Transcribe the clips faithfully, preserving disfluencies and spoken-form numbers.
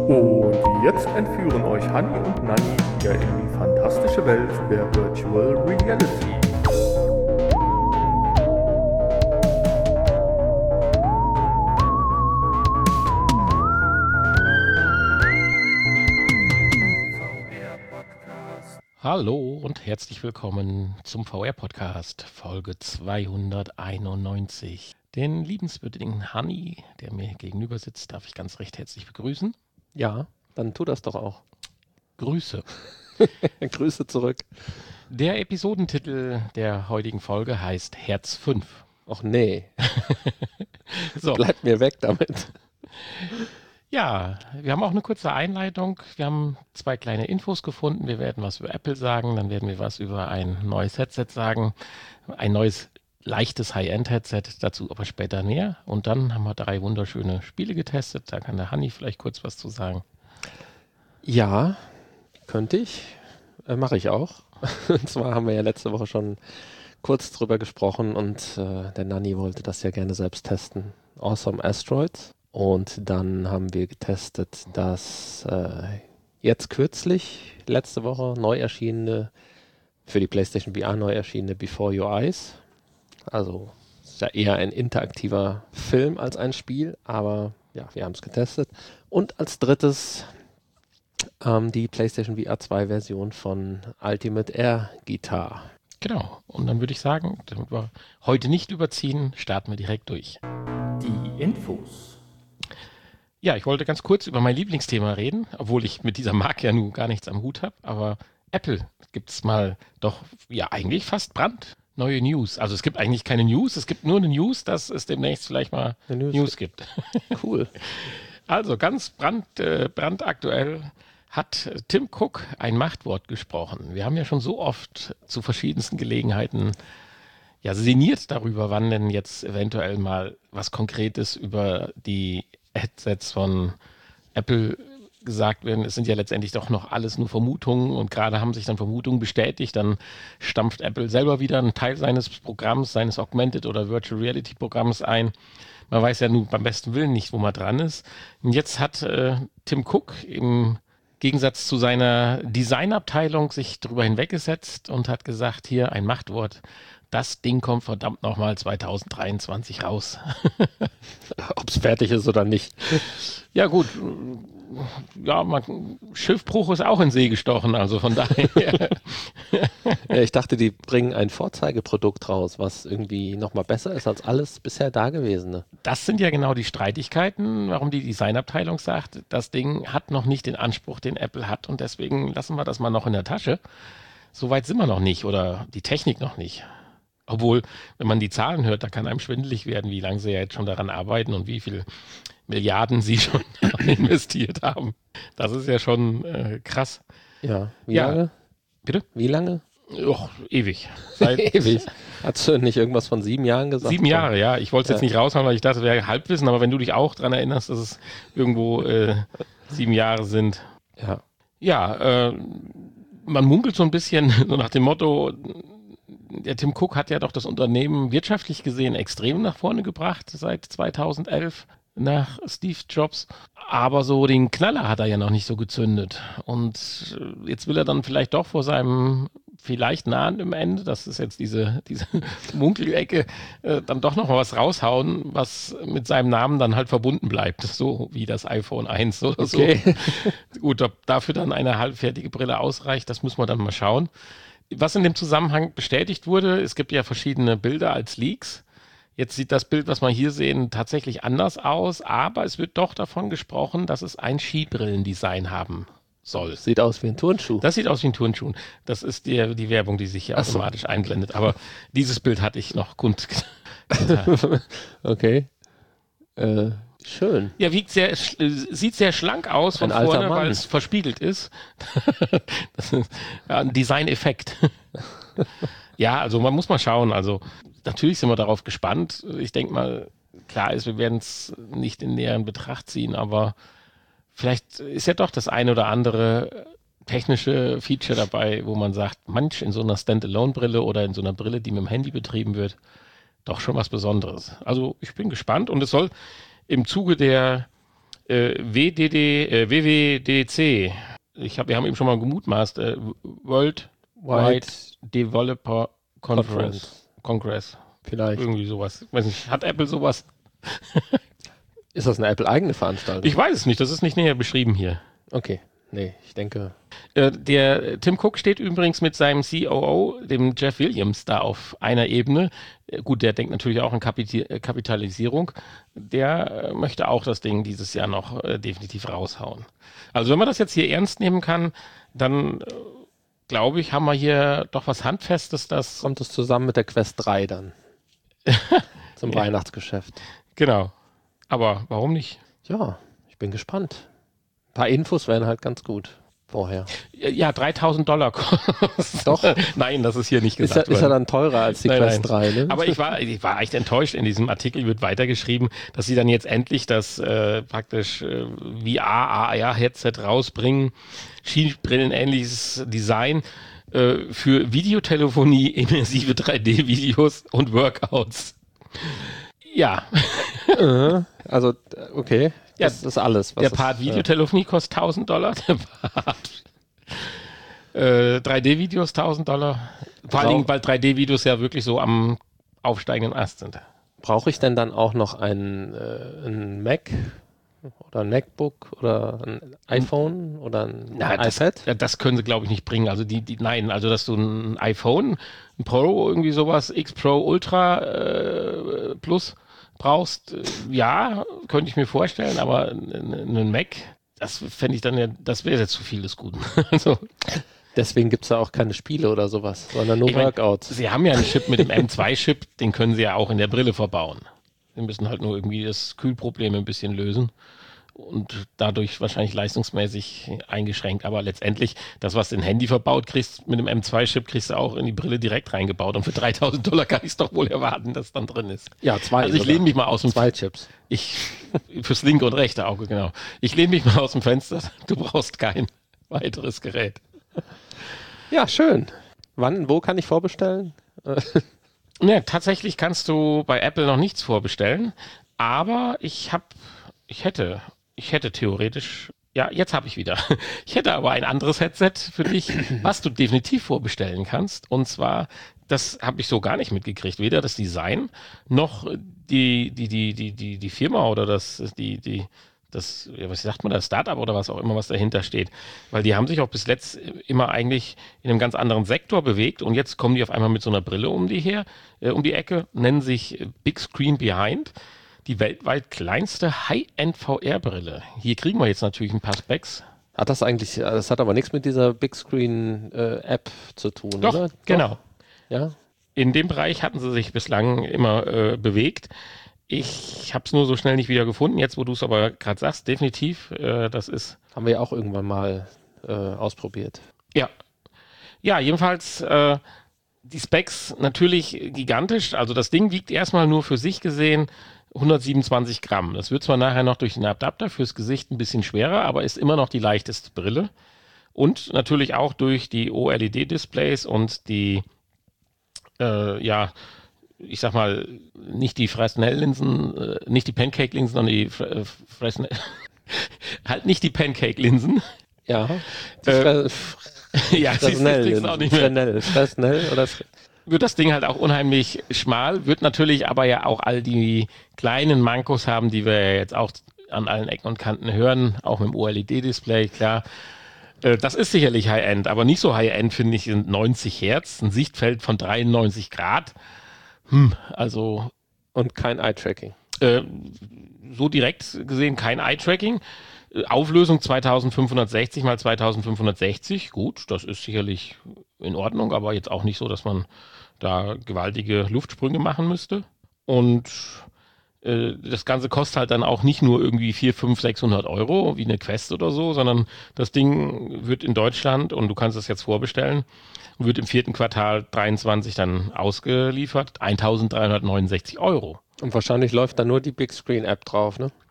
Und jetzt entführen euch Hanni und Nanni wieder in die fantastische Welt der Virtual Reality. Hallo und herzlich willkommen zum V R-Podcast, Folge zweihunderteinundneunzig. Den liebenswürdigen Hanni, der mir gegenüber sitzt, darf ich ganz recht herzlich begrüßen. Ja, dann tu das doch auch. Grüße. Grüße zurück. Der Episodentitel der heutigen Folge heißt Herz fünf. Och nee. So. Bleib mir weg damit. Ja, wir haben auch eine kurze Einleitung. Wir haben zwei kleine Infos gefunden. Wir werden was über Apple sagen, dann werden wir was über ein neues Headset sagen. Ein neues, leichtes High-End-Headset, dazu aber später mehr. Und dann haben wir drei wunderschöne Spiele getestet. Da kann der Hanni vielleicht kurz was zu sagen. Ja, könnte ich. Äh, Mache ich auch. Und zwar haben wir ja letzte Woche schon kurz drüber gesprochen und äh, der Nanni wollte das ja gerne selbst testen. Awesome Asteroids. Und dann haben wir getestet das äh, jetzt kürzlich, letzte Woche neu erschienene, für die PlayStation V R neu erschienene Before Your Eyes. Also ist ja eher ein interaktiver Film als ein Spiel, aber ja, wir haben es getestet. Und als drittes ähm, die PlayStation V R zwei Version von Ultimate Air Guitar. Genau, und dann würde ich sagen, damit wir heute nicht überziehen, starten wir direkt durch. Die Infos. Ja, ich wollte ganz kurz über mein Lieblingsthema reden, obwohl ich mit dieser Marke ja nun gar nichts am Hut habe, aber Apple gibt es mal doch, ja eigentlich fast brandneue News. Also es gibt eigentlich keine News, es gibt nur eine News, dass es demnächst vielleicht mal News, News gibt. Cool. Also ganz brand, äh, brandaktuell hat Tim Cook ein Machtwort gesprochen. Wir haben ja schon so oft zu verschiedensten Gelegenheiten ja sinniert darüber, wann denn jetzt eventuell mal was Konkretes über die Headsets von Apple gesagt werden. Es sind ja letztendlich doch noch alles nur Vermutungen und gerade haben sich dann Vermutungen bestätigt. Dann stampft Apple selber wieder einen Teil seines Programms, seines Augmented oder Virtual Reality Programms ein. Man weiß ja nun beim besten Willen nicht, wo man dran ist. Und jetzt hat äh, Tim Cook im Gegensatz zu seiner Designabteilung sich darüber hinweggesetzt und hat gesagt, hier ein Machtwort, das Ding kommt verdammt nochmal zweitausenddreiundzwanzig raus. Ob es fertig ist oder nicht. Ja gut, ja, man, Schiffbruch ist auch in See gestochen, also von daher. Ja, ich dachte, die bringen ein Vorzeigeprodukt raus, was irgendwie nochmal besser ist als alles bisher Dagewesene. Das sind ja genau die Streitigkeiten, warum die Designabteilung sagt, das Ding hat noch nicht den Anspruch, den Apple hat und deswegen lassen wir das mal noch in der Tasche. Soweit sind wir noch nicht oder die Technik noch nicht. Obwohl, wenn man die Zahlen hört, da kann einem schwindelig werden, wie lange sie ja jetzt schon daran arbeiten und wie viele Milliarden sie schon investiert haben. Das ist ja schon äh, krass. Ja, wie ja. lange? Bitte? Wie lange? Och, ewig. Seit ewig. Hast du nicht irgendwas von sieben Jahren gesagt? Sieben Jahre, ja. Ich wollte es ja. jetzt nicht raushauen, weil ich dachte, das wäre Halbwissen, aber wenn du dich auch daran erinnerst, dass es irgendwo äh, sieben Jahre sind. Ja. Ja, äh, man munkelt so ein bisschen so nach dem Motto, der Tim Cook hat ja doch das Unternehmen wirtschaftlich gesehen extrem nach vorne gebracht seit zweitausendelf nach Steve Jobs. Aber so den Knaller hat er ja noch nicht so gezündet. Und jetzt will er dann vielleicht doch vor seinem vielleicht nahenden Ende, das ist jetzt diese, diese Munkelecke, äh, dann doch noch mal was raushauen, was mit seinem Namen dann halt verbunden bleibt. So wie das iPhone eins oder okay. so. Gut, ob dafür dann eine halbfertige Brille ausreicht, das muss man dann mal schauen. Was in dem Zusammenhang bestätigt wurde, es gibt ja verschiedene Bilder als Leaks. Jetzt sieht das Bild, was wir hier sehen, tatsächlich anders aus, aber es wird doch davon gesprochen, dass es ein Skibrillendesign haben soll. Sieht aus wie ein Turnschuh. Das sieht aus wie ein Turnschuh. Das ist die, die Werbung, die sich hier Ach so. automatisch einblendet. Aber dieses Bild hatte ich noch kund. Okay. Äh, schön. Ja, wiegt sehr, sieht sehr schlank aus von Ein vorne, alter Mann. weil es verspiegelt ist. Das ist ja, ein Design-Effekt. Ja, also man muss mal schauen. Also natürlich sind wir darauf gespannt. Ich denke mal, klar ist, wir werden es nicht in näheren Betracht ziehen, aber vielleicht ist ja doch das eine oder andere technische Feature dabei, wo man sagt, manch in so einer Standalone-Brille oder in so einer Brille, die mit dem Handy betrieben wird, doch schon was Besonderes. Also ich bin gespannt und es soll im Zuge der Äh, W D D, äh, W W D C. Ich hab, wir haben eben schon mal gemutmaßt. Äh, World Wide Developer Conference. Congress. Vielleicht. Irgendwie sowas. Weiß nicht, hat Apple sowas? Ist das eine Apple-eigene Veranstaltung? Ich weiß es nicht, das ist nicht näher beschrieben hier. Okay, nee, ich denke... Äh, der Tim Cook steht übrigens mit seinem C O O, dem Jeff Williams, da auf einer Ebene. Äh, gut, der denkt natürlich auch an Kapit- äh, Kapitalisierung. Der äh, möchte auch das Ding dieses Jahr noch äh, definitiv raushauen. Also wenn man das jetzt hier ernst nehmen kann, dann... Äh, glaube ich, haben wir hier doch was Handfestes, das... Kommt es zusammen mit der Quest drei dann? Zum Ja. Weihnachtsgeschäft. Genau. Aber warum nicht? Ja, ich bin gespannt. Ein paar Infos wären halt ganz gut vorher. Ja, dreitausend Dollar kostet. Doch. Nein, das ist hier nicht Ist er, gesagt ist er worden. dann teurer als die Nein, Quest nein. drei, ne? Aber ich war, ich war echt enttäuscht. In diesem Artikel wird weitergeschrieben, dass sie dann jetzt endlich das äh, praktisch äh, V R, A R-Headset rausbringen. Schienenbrillen-ähnliches Design äh, für Videotelefonie, immersive drei D-Videos und Workouts. Ja. Äh, also, okay. Ja, Das ist alles. Was Der es- Part äh, Videotelefonie kostet tausend Dollar. Der Part äh, drei D-Videos tausend Dollar. Vor allen Brau- Dingen, weil drei D-Videos ja wirklich so am aufsteigenden Ast sind. Brauche ich denn dann auch noch ein, äh, ein Mac oder ein MacBook oder ein iPhone oder ein Na, das, iPad? ja, das können sie, glaube ich, nicht bringen. Also die, die, nein, also dass du ein iPhone, ein Pro, irgendwie sowas, X Pro Ultra äh, Plus brauchst, äh, ja, könnte ich mir vorstellen, aber einen Mac, das fände ich dann ja, das wäre jetzt zu viel des Guten. Also, Deswegen gibt es ja auch keine Spiele oder sowas, sondern nur ich mein, Workouts. sie haben ja einen Chip mit dem M zwei Chip, den können sie ja auch in der Brille verbauen. Sie müssen halt nur irgendwie das Kühlproblem ein bisschen lösen und dadurch wahrscheinlich leistungsmäßig eingeschränkt. Aber letztendlich, das, was du in Handy verbaut kriegst, mit dem M zwei Chip kriegst du auch in die Brille direkt reingebaut. Und für dreitausend Dollar kann ich es doch wohl erwarten, dass dann drin ist. Ja, zwei. Also ich sogar. lehne mich mal aus dem Zwei Chips. Ich, fürs linke und rechte Auge, genau. Ich lehne mich mal aus dem Fenster. Du brauchst kein weiteres Gerät. Ja, schön. Wann, wo kann ich vorbestellen? Ne, tatsächlich kannst du bei Apple noch nichts vorbestellen, aber ich habe, ich hätte, ich hätte theoretisch, ja, jetzt habe ich wieder. Ich hätte aber ein anderes Headset für dich, was du definitiv vorbestellen kannst. Und zwar, das habe ich so gar nicht mitgekriegt, weder das Design noch die, die, die, die, die, die Firma oder das, die, die, das, ja, was sagt man, das Startup oder was auch immer, was dahinter steht. Weil die haben sich auch bis letzt immer eigentlich in einem ganz anderen Sektor bewegt und jetzt kommen die auf einmal mit so einer Brille um die her, äh, um die Ecke, nennen sich Big Screen Behind, die weltweit kleinste High-End-V R-Brille. Hier kriegen wir jetzt natürlich ein paar Specs. Hat das eigentlich, das hat aber nichts mit dieser Big Screen äh, App zu tun, Doch, oder? genau. Ja. In dem Bereich hatten sie sich bislang immer äh, bewegt. Ich habe es nur so schnell nicht wieder gefunden. Jetzt, wo du es aber gerade sagst, definitiv, äh, das ist... Haben wir ja auch irgendwann mal äh, ausprobiert. Ja. Ja, jedenfalls äh, die Specs natürlich gigantisch. Also das Ding wiegt erstmal nur für sich gesehen hundertsiebenundzwanzig Gramm. Das wird zwar nachher noch durch den Adapter fürs Gesicht ein bisschen schwerer, aber ist immer noch die leichteste Brille. Und natürlich auch durch die O L E D-Displays und die, äh, ja, ich sag mal, nicht die Fresnel-Linsen, äh, nicht die Pancake-Linsen, sondern die Fre äh, Fresnel, halt nicht die Pancake-Linsen. Ja. Die Äh, Fre ja, siehst du, Fresnel, kriegst du auch nicht mehr. Fresnel, Fresnel oder Fre Wird das Ding halt auch unheimlich schmal, wird natürlich aber ja auch all die kleinen Mankos haben, die wir ja jetzt auch an allen Ecken und Kanten hören, auch mit dem O L E D-Display, klar. Äh, Das ist sicherlich High-End, aber nicht so High-End, finde ich, sind neunzig Hertz, ein Sichtfeld von dreiundneunzig Grad. Hm, also und kein Eye-Tracking. äh, so direkt gesehen kein Eye-Tracking. Äh, Auflösung zweitausendfünfhundertsechzig mal zweitausendfünfhundertsechzig, gut, das ist sicherlich in Ordnung, aber jetzt auch nicht so, dass man da gewaltige Luftsprünge machen müsste. Und äh, das Ganze kostet halt dann auch nicht nur irgendwie vierhundert, fünfhundert, sechshundert Euro wie eine Quest oder so, sondern das Ding wird in Deutschland, und du kannst es jetzt vorbestellen, wird im vierten Quartal dreiundzwanzig dann ausgeliefert, eintausenddreihundertneunundsechzig Euro. Und wahrscheinlich läuft da nur die Big Screen App drauf, ne?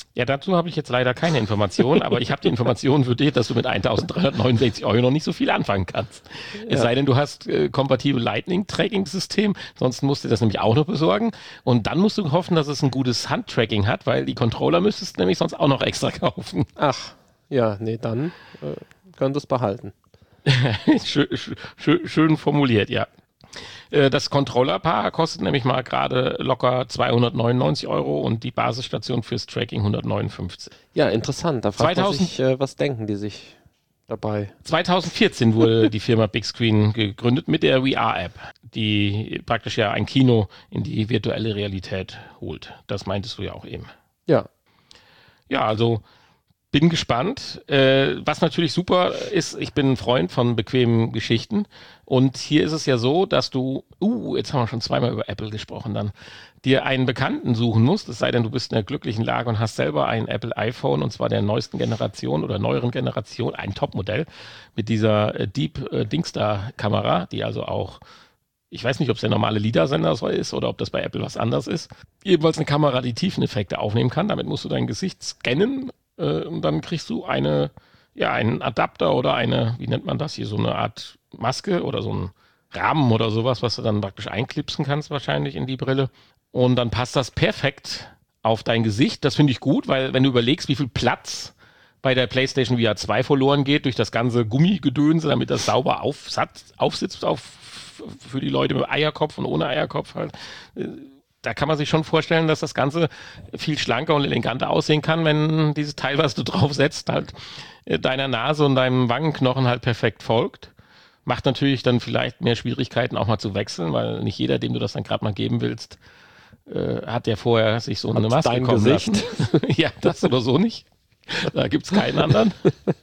Ja, dazu habe ich jetzt leider keine Information, aber ich habe die Information für dich, dass du mit eintausenddreihundertneunundsechzig Euro noch nicht so viel anfangen kannst. Ja. Es sei denn, du hast äh, kompatible Lightning-Tracking-System, sonst musst du das nämlich auch noch besorgen. Und dann musst du hoffen, dass es ein gutes Handtracking hat, weil die Controller müsstest du nämlich sonst auch noch extra kaufen. Ach, ja, nee, dann äh, können das behalten. schön, schön, schön formuliert, ja. Das Controllerpaar kostet nämlich mal gerade locker zweihundertneunundneunzig Euro und die Basisstation fürs Tracking hundertneunundfünfzig. Ja, interessant. Da fragt man sich, äh, was denken die sich dabei? zweitausendvierzehn wurde die Firma Big Screen gegründet mit der V R-App, die praktisch ja ein Kino in die virtuelle Realität holt. Das meintest du ja auch eben. Ja. Ja, also bin gespannt. Äh, was natürlich super ist, ich bin ein Freund von bequemen Geschichten. Und hier ist es ja so, dass du, uh, jetzt haben wir schon zweimal über Apple gesprochen, dann dir einen Bekannten suchen musst, es sei denn, du bist in der glücklichen Lage und hast selber ein Apple iPhone, und zwar der neuesten Generation oder neueren Generation, ein Topmodell mit dieser äh, Deep äh, Dingstar-Kamera, die also auch, ich weiß nicht, ob es der normale LiDAR-Sender ist oder ob das bei Apple was anderes ist, jedenfalls eine Kamera, die Tiefeneffekte aufnehmen kann. Damit musst du dein Gesicht scannen äh, und dann kriegst du eine, ja, einen Adapter oder eine, wie nennt man das hier, so eine Art Maske oder so ein Rahmen oder sowas, was du dann praktisch einklipsen kannst wahrscheinlich in die Brille. Und dann passt das perfekt auf dein Gesicht. Das finde ich gut, weil wenn du überlegst, wie viel Platz bei der PlayStation V R zwei verloren geht durch das ganze Gummigedönse, damit das sauber aufsatz, aufsitzt auf, für die Leute mit Eierkopf und ohne Eierkopf halt. Da kann man sich schon vorstellen, dass das Ganze viel schlanker und eleganter aussehen kann, wenn dieses Teil, was du draufsetzt, halt deiner Nase und deinem Wangenknochen halt perfekt folgt. Macht natürlich dann vielleicht mehr Schwierigkeiten auch mal zu wechseln, weil nicht jeder, dem du das dann gerade mal geben willst, äh, hat ja vorher sich so eine hat Maske kommen Gesicht. lassen. Ja, das oder so nicht. Da gibt's keinen anderen.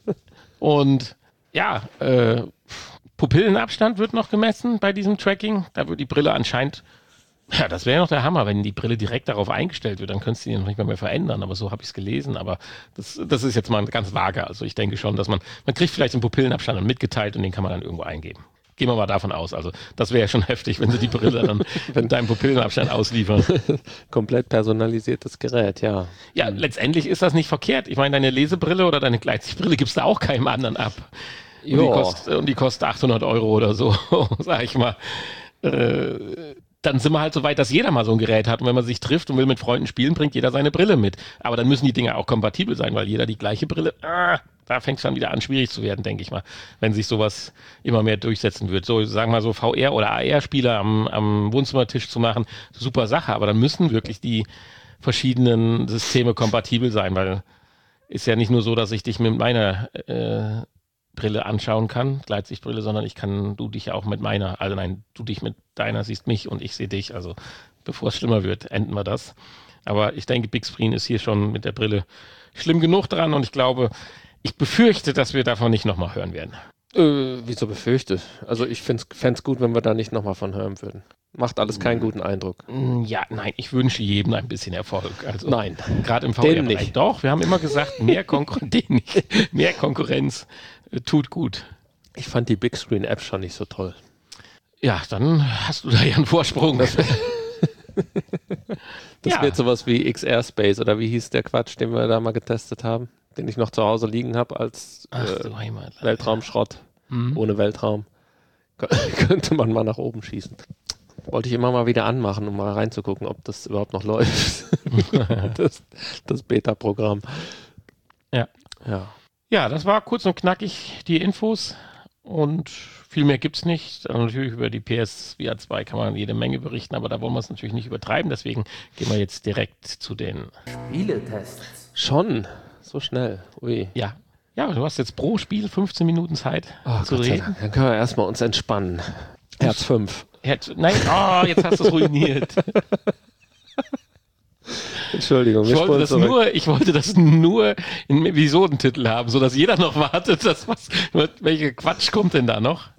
Und ja, äh, Pupillenabstand wird noch gemessen bei diesem Tracking. Da wird die Brille anscheinend, ja, das wäre noch der Hammer, wenn die Brille direkt darauf eingestellt wird, dann könntest du die noch nicht mal mehr verändern, aber so habe ich es gelesen, aber das, das ist jetzt mal ganz vage, also ich denke schon, dass man, man kriegt vielleicht den Pupillenabstand dann mitgeteilt und den kann man dann irgendwo eingeben. Gehen wir mal davon aus, also das wäre ja schon heftig, wenn sie die Brille dann mit deinem Pupillenabstand ausliefern. Komplett personalisiertes Gerät, ja. Ja, letztendlich ist das nicht verkehrt, ich meine, deine Lesebrille oder deine Gleitsichtbrille gibst du auch keinem anderen ab. Und die, kostet, und die kostet achthundert Euro oder so, sag ich mal. Äh, dann sind wir halt so weit, dass jeder mal so ein Gerät hat. Und wenn man sich trifft und will mit Freunden spielen, bringt jeder seine Brille mit. Aber dann müssen die Dinger auch kompatibel sein, weil jeder die gleiche Brille, ah, da fängt es dann wieder an, schwierig zu werden, denke ich mal, wenn sich sowas immer mehr durchsetzen wird. So, sagen wir mal so V R- oder A R-Spieler am, am Wohnzimmertisch zu machen, super Sache. Aber dann müssen wirklich die verschiedenen Systeme kompatibel sein, weil ist ja nicht nur so, dass ich dich mit meiner äh, Brille anschauen kann, Gleitsichtbrille, sondern ich kann du dich ja auch mit meiner, also nein, du dich mit deiner siehst mich und ich sehe dich, also bevor es schlimmer wird, enden wir das. Aber ich denke, Big Screen ist hier schon mit der Brille schlimm genug dran und ich glaube, ich befürchte, dass wir davon nicht nochmal hören werden. Äh, wieso befürchte? Also ich fände es gut, wenn wir da nicht nochmal von hören würden. Macht alles keinen guten Eindruck. Ja, nein, ich wünsche jedem ein bisschen Erfolg. Also nein, gerade im V R-Bereich. Doch, wir haben immer gesagt, mehr, Konkur- nicht. mehr Konkurrenz äh, tut gut. Ich fand die Big Screen App schon nicht so toll. Ja, dann hast du da ja einen Vorsprung. Das, das ja. wird sowas wie X R Space oder wie hieß der Quatsch, den wir da mal getestet haben, den ich noch zu Hause liegen habe als Ach, äh, du Heimat, Weltraumschrott. Mhm. Ohne Weltraum. Könnte man mal nach oben schießen. Wollte ich immer mal wieder anmachen, um mal reinzugucken, ob das überhaupt noch läuft. das das Beta-Programm. Ja. ja. Ja, das war kurz und knackig die Infos und viel mehr gibt es nicht. Also natürlich über die P S V R zwei kann man jede Menge berichten, aber da wollen wir es natürlich nicht übertreiben. Deswegen gehen wir jetzt direkt zu den Spieletests. Schon? So schnell? Ui. Ja. Ja, du hast jetzt pro Spiel fünfzehn Minuten Zeit oh, zu Gott sei reden. Dank. Dann können wir erstmal uns entspannen. Herz fünf. Herz, nein, oh, jetzt hast du es ruiniert. Entschuldigung, ich wollte, das nur, ich wollte das nur in Episodentitel haben, sodass jeder noch wartet, dass was, welcher Quatsch kommt denn da noch?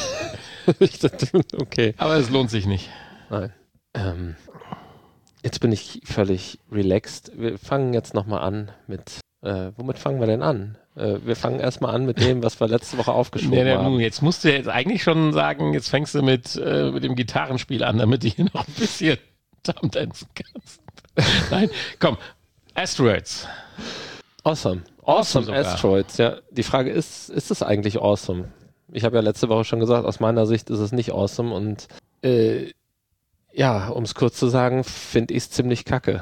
Okay. Aber es lohnt sich nicht. Nein. Ähm, jetzt bin ich völlig relaxed. Wir fangen jetzt nochmal an mit, äh, womit fangen wir denn an? Äh, wir fangen erstmal an mit dem, was wir letzte Woche aufgeschoben nee, nee, haben. Nun, jetzt musst du ja jetzt eigentlich schon sagen, jetzt fängst du mit, äh, mit dem Gitarrenspiel an, damit du hier noch ein bisschen Damen tanzen kannst. Nein, komm. Asteroids. Awesome. Awesome Awesome sogar. Asteroids, ja. Die Frage ist, ist es eigentlich awesome? Ich habe ja letzte Woche schon gesagt, aus meiner Sicht ist es nicht awesome und äh, ja, um es kurz zu sagen, finde ich es ziemlich kacke.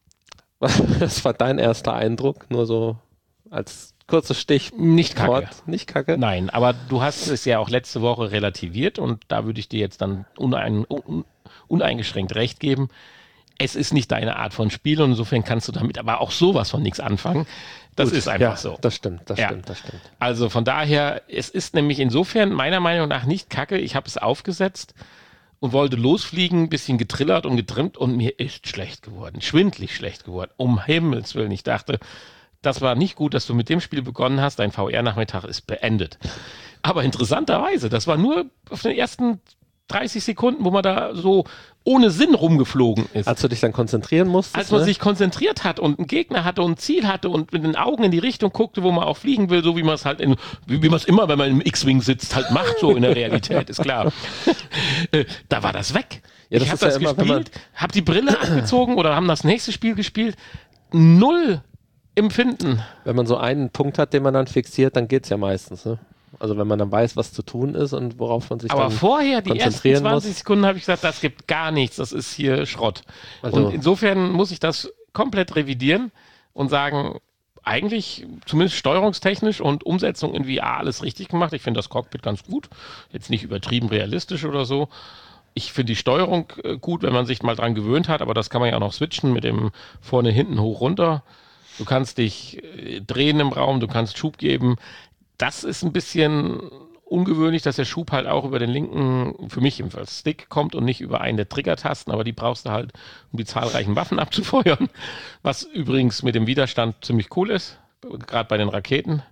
Was war dein erster Eindruck? Nur so als kurzes Stichwort. Nicht kacke. Nicht kacke? Nein, aber du hast es ja auch letzte Woche relativiert und da würde ich dir jetzt dann unein, un, uneingeschränkt recht geben. Es ist nicht deine Art von Spiel und insofern kannst du damit aber auch sowas von nichts anfangen. Das Gut, ist einfach ja, so. Das stimmt, das Ja. stimmt, das stimmt. Also von daher, es ist nämlich insofern meiner Meinung nach nicht kacke. Ich habe es aufgesetzt und wollte losfliegen, ein bisschen getrillert und getrimmt und mir ist schlecht geworden, schwindlig schlecht geworden. Um Himmels Willen, ich dachte, das war nicht gut, dass du mit dem Spiel begonnen hast. Dein V R-Nachmittag ist beendet. Aber interessanterweise, das war nur auf den ersten dreißig Sekunden, wo man da so ohne Sinn rumgeflogen ist. Als du dich dann konzentrieren musstest, Als man ne? sich konzentriert hat und einen Gegner hatte und ein Ziel hatte und mit den Augen in die Richtung guckte, wo man auch fliegen will, so wie man es halt in, wie, wie man es immer, wenn man im X-Wing sitzt, halt macht, so in der Realität, ist klar. Äh, da war das weg. Ja, das ich habe ist ja das immer, wenn man- gespielt, habe die Brille abgezogen oder haben das nächste Spiel gespielt. Null Empfinden. Wenn man so einen Punkt hat, den man dann fixiert, dann geht's ja meistens. Ne? Also wenn man dann weiß, was zu tun ist und worauf man sich Aber dann vorher, die ersten konzentrieren zwanzig muss. Sekunden, habe ich gesagt, das gibt gar nichts, das ist hier Schrott. Also- und insofern muss ich das komplett revidieren und sagen, eigentlich zumindest steuerungstechnisch und Umsetzung in V R alles richtig gemacht. Ich finde das Cockpit ganz gut, jetzt nicht übertrieben realistisch oder so. Ich finde die Steuerung äh, gut, wenn man sich mal dran gewöhnt hat, aber das kann man ja auch noch switchen mit dem vorne, hinten, hoch, runter. Du kannst dich äh, drehen im Raum, du kannst Schub geben. Das ist ein bisschen ungewöhnlich, dass der Schub halt auch über den linken, für mich jedenfalls, Stick kommt und nicht über einen der Triggertasten, aber die brauchst du halt, um die zahlreichen Waffen abzufeuern, was übrigens mit dem Widerstand ziemlich cool ist, gerade bei den Raketen.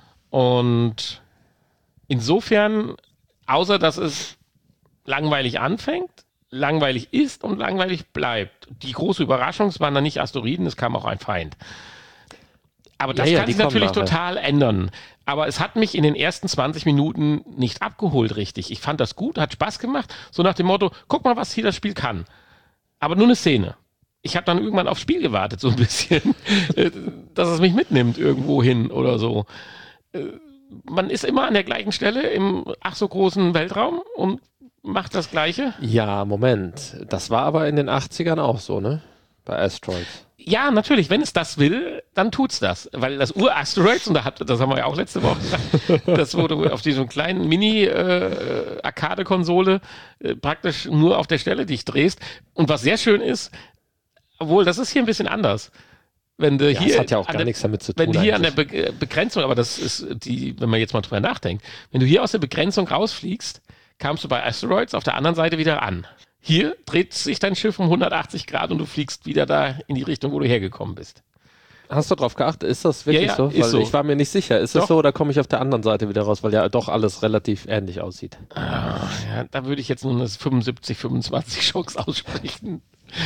Und insofern, außer dass es langweilig anfängt, langweilig ist und langweilig bleibt. Die große Überraschung, es waren dann nicht Asteroiden, es kam auch ein Feind. Aber das Ja, ja, kann die sich natürlich kommen nachher. total ändern. Aber es hat mich in den ersten zwanzig Minuten nicht abgeholt richtig. Ich fand das gut, hat Spaß gemacht. So nach dem Motto, guck mal, was hier das Spiel kann. Aber nur eine Szene. Ich habe dann irgendwann aufs Spiel gewartet, so ein bisschen, äh, dass es mich mitnimmt irgendwo hin oder so. Äh, Man ist immer an der gleichen Stelle im ach so großen Weltraum und macht das Gleiche. Ja, Moment. Das war aber in den achtzigern auch so, ne? Bei Asteroids. Ja, natürlich, wenn es das will, dann tut's das. Weil das Ur-Asteroids, und da hat, das haben wir ja auch letzte Woche gesagt, das wurde auf diesem kleinen Mini-Arcade-Konsole äh, praktisch nur auf der Stelle dich drehst. Und was sehr schön ist, obwohl das ist hier ein bisschen anders. Wenn du Ja, hier das hat ja auch an gar der, nichts damit zu Wenn tun. du hier an der eigentlich. Be Begrenzung, aber das ist die, wenn man jetzt mal drüber nachdenkt, wenn du hier aus der Begrenzung rausfliegst, kamst du bei Asteroids auf der anderen Seite wieder an. Hier dreht sich dein Schiff um hundertachtzig Grad und du fliegst wieder da in die Richtung, wo du hergekommen bist. Hast du drauf geachtet? Ist das wirklich Ja, ja, so? ist Weil so. ich war mir nicht sicher. Ist Doch. das so oder komme ich auf der anderen Seite wieder raus, weil ja doch alles relativ ähnlich aussieht? Ah, ja, da würde ich jetzt nur eine fünfundsiebzig, fünfundzwanzig Chance aussprechen.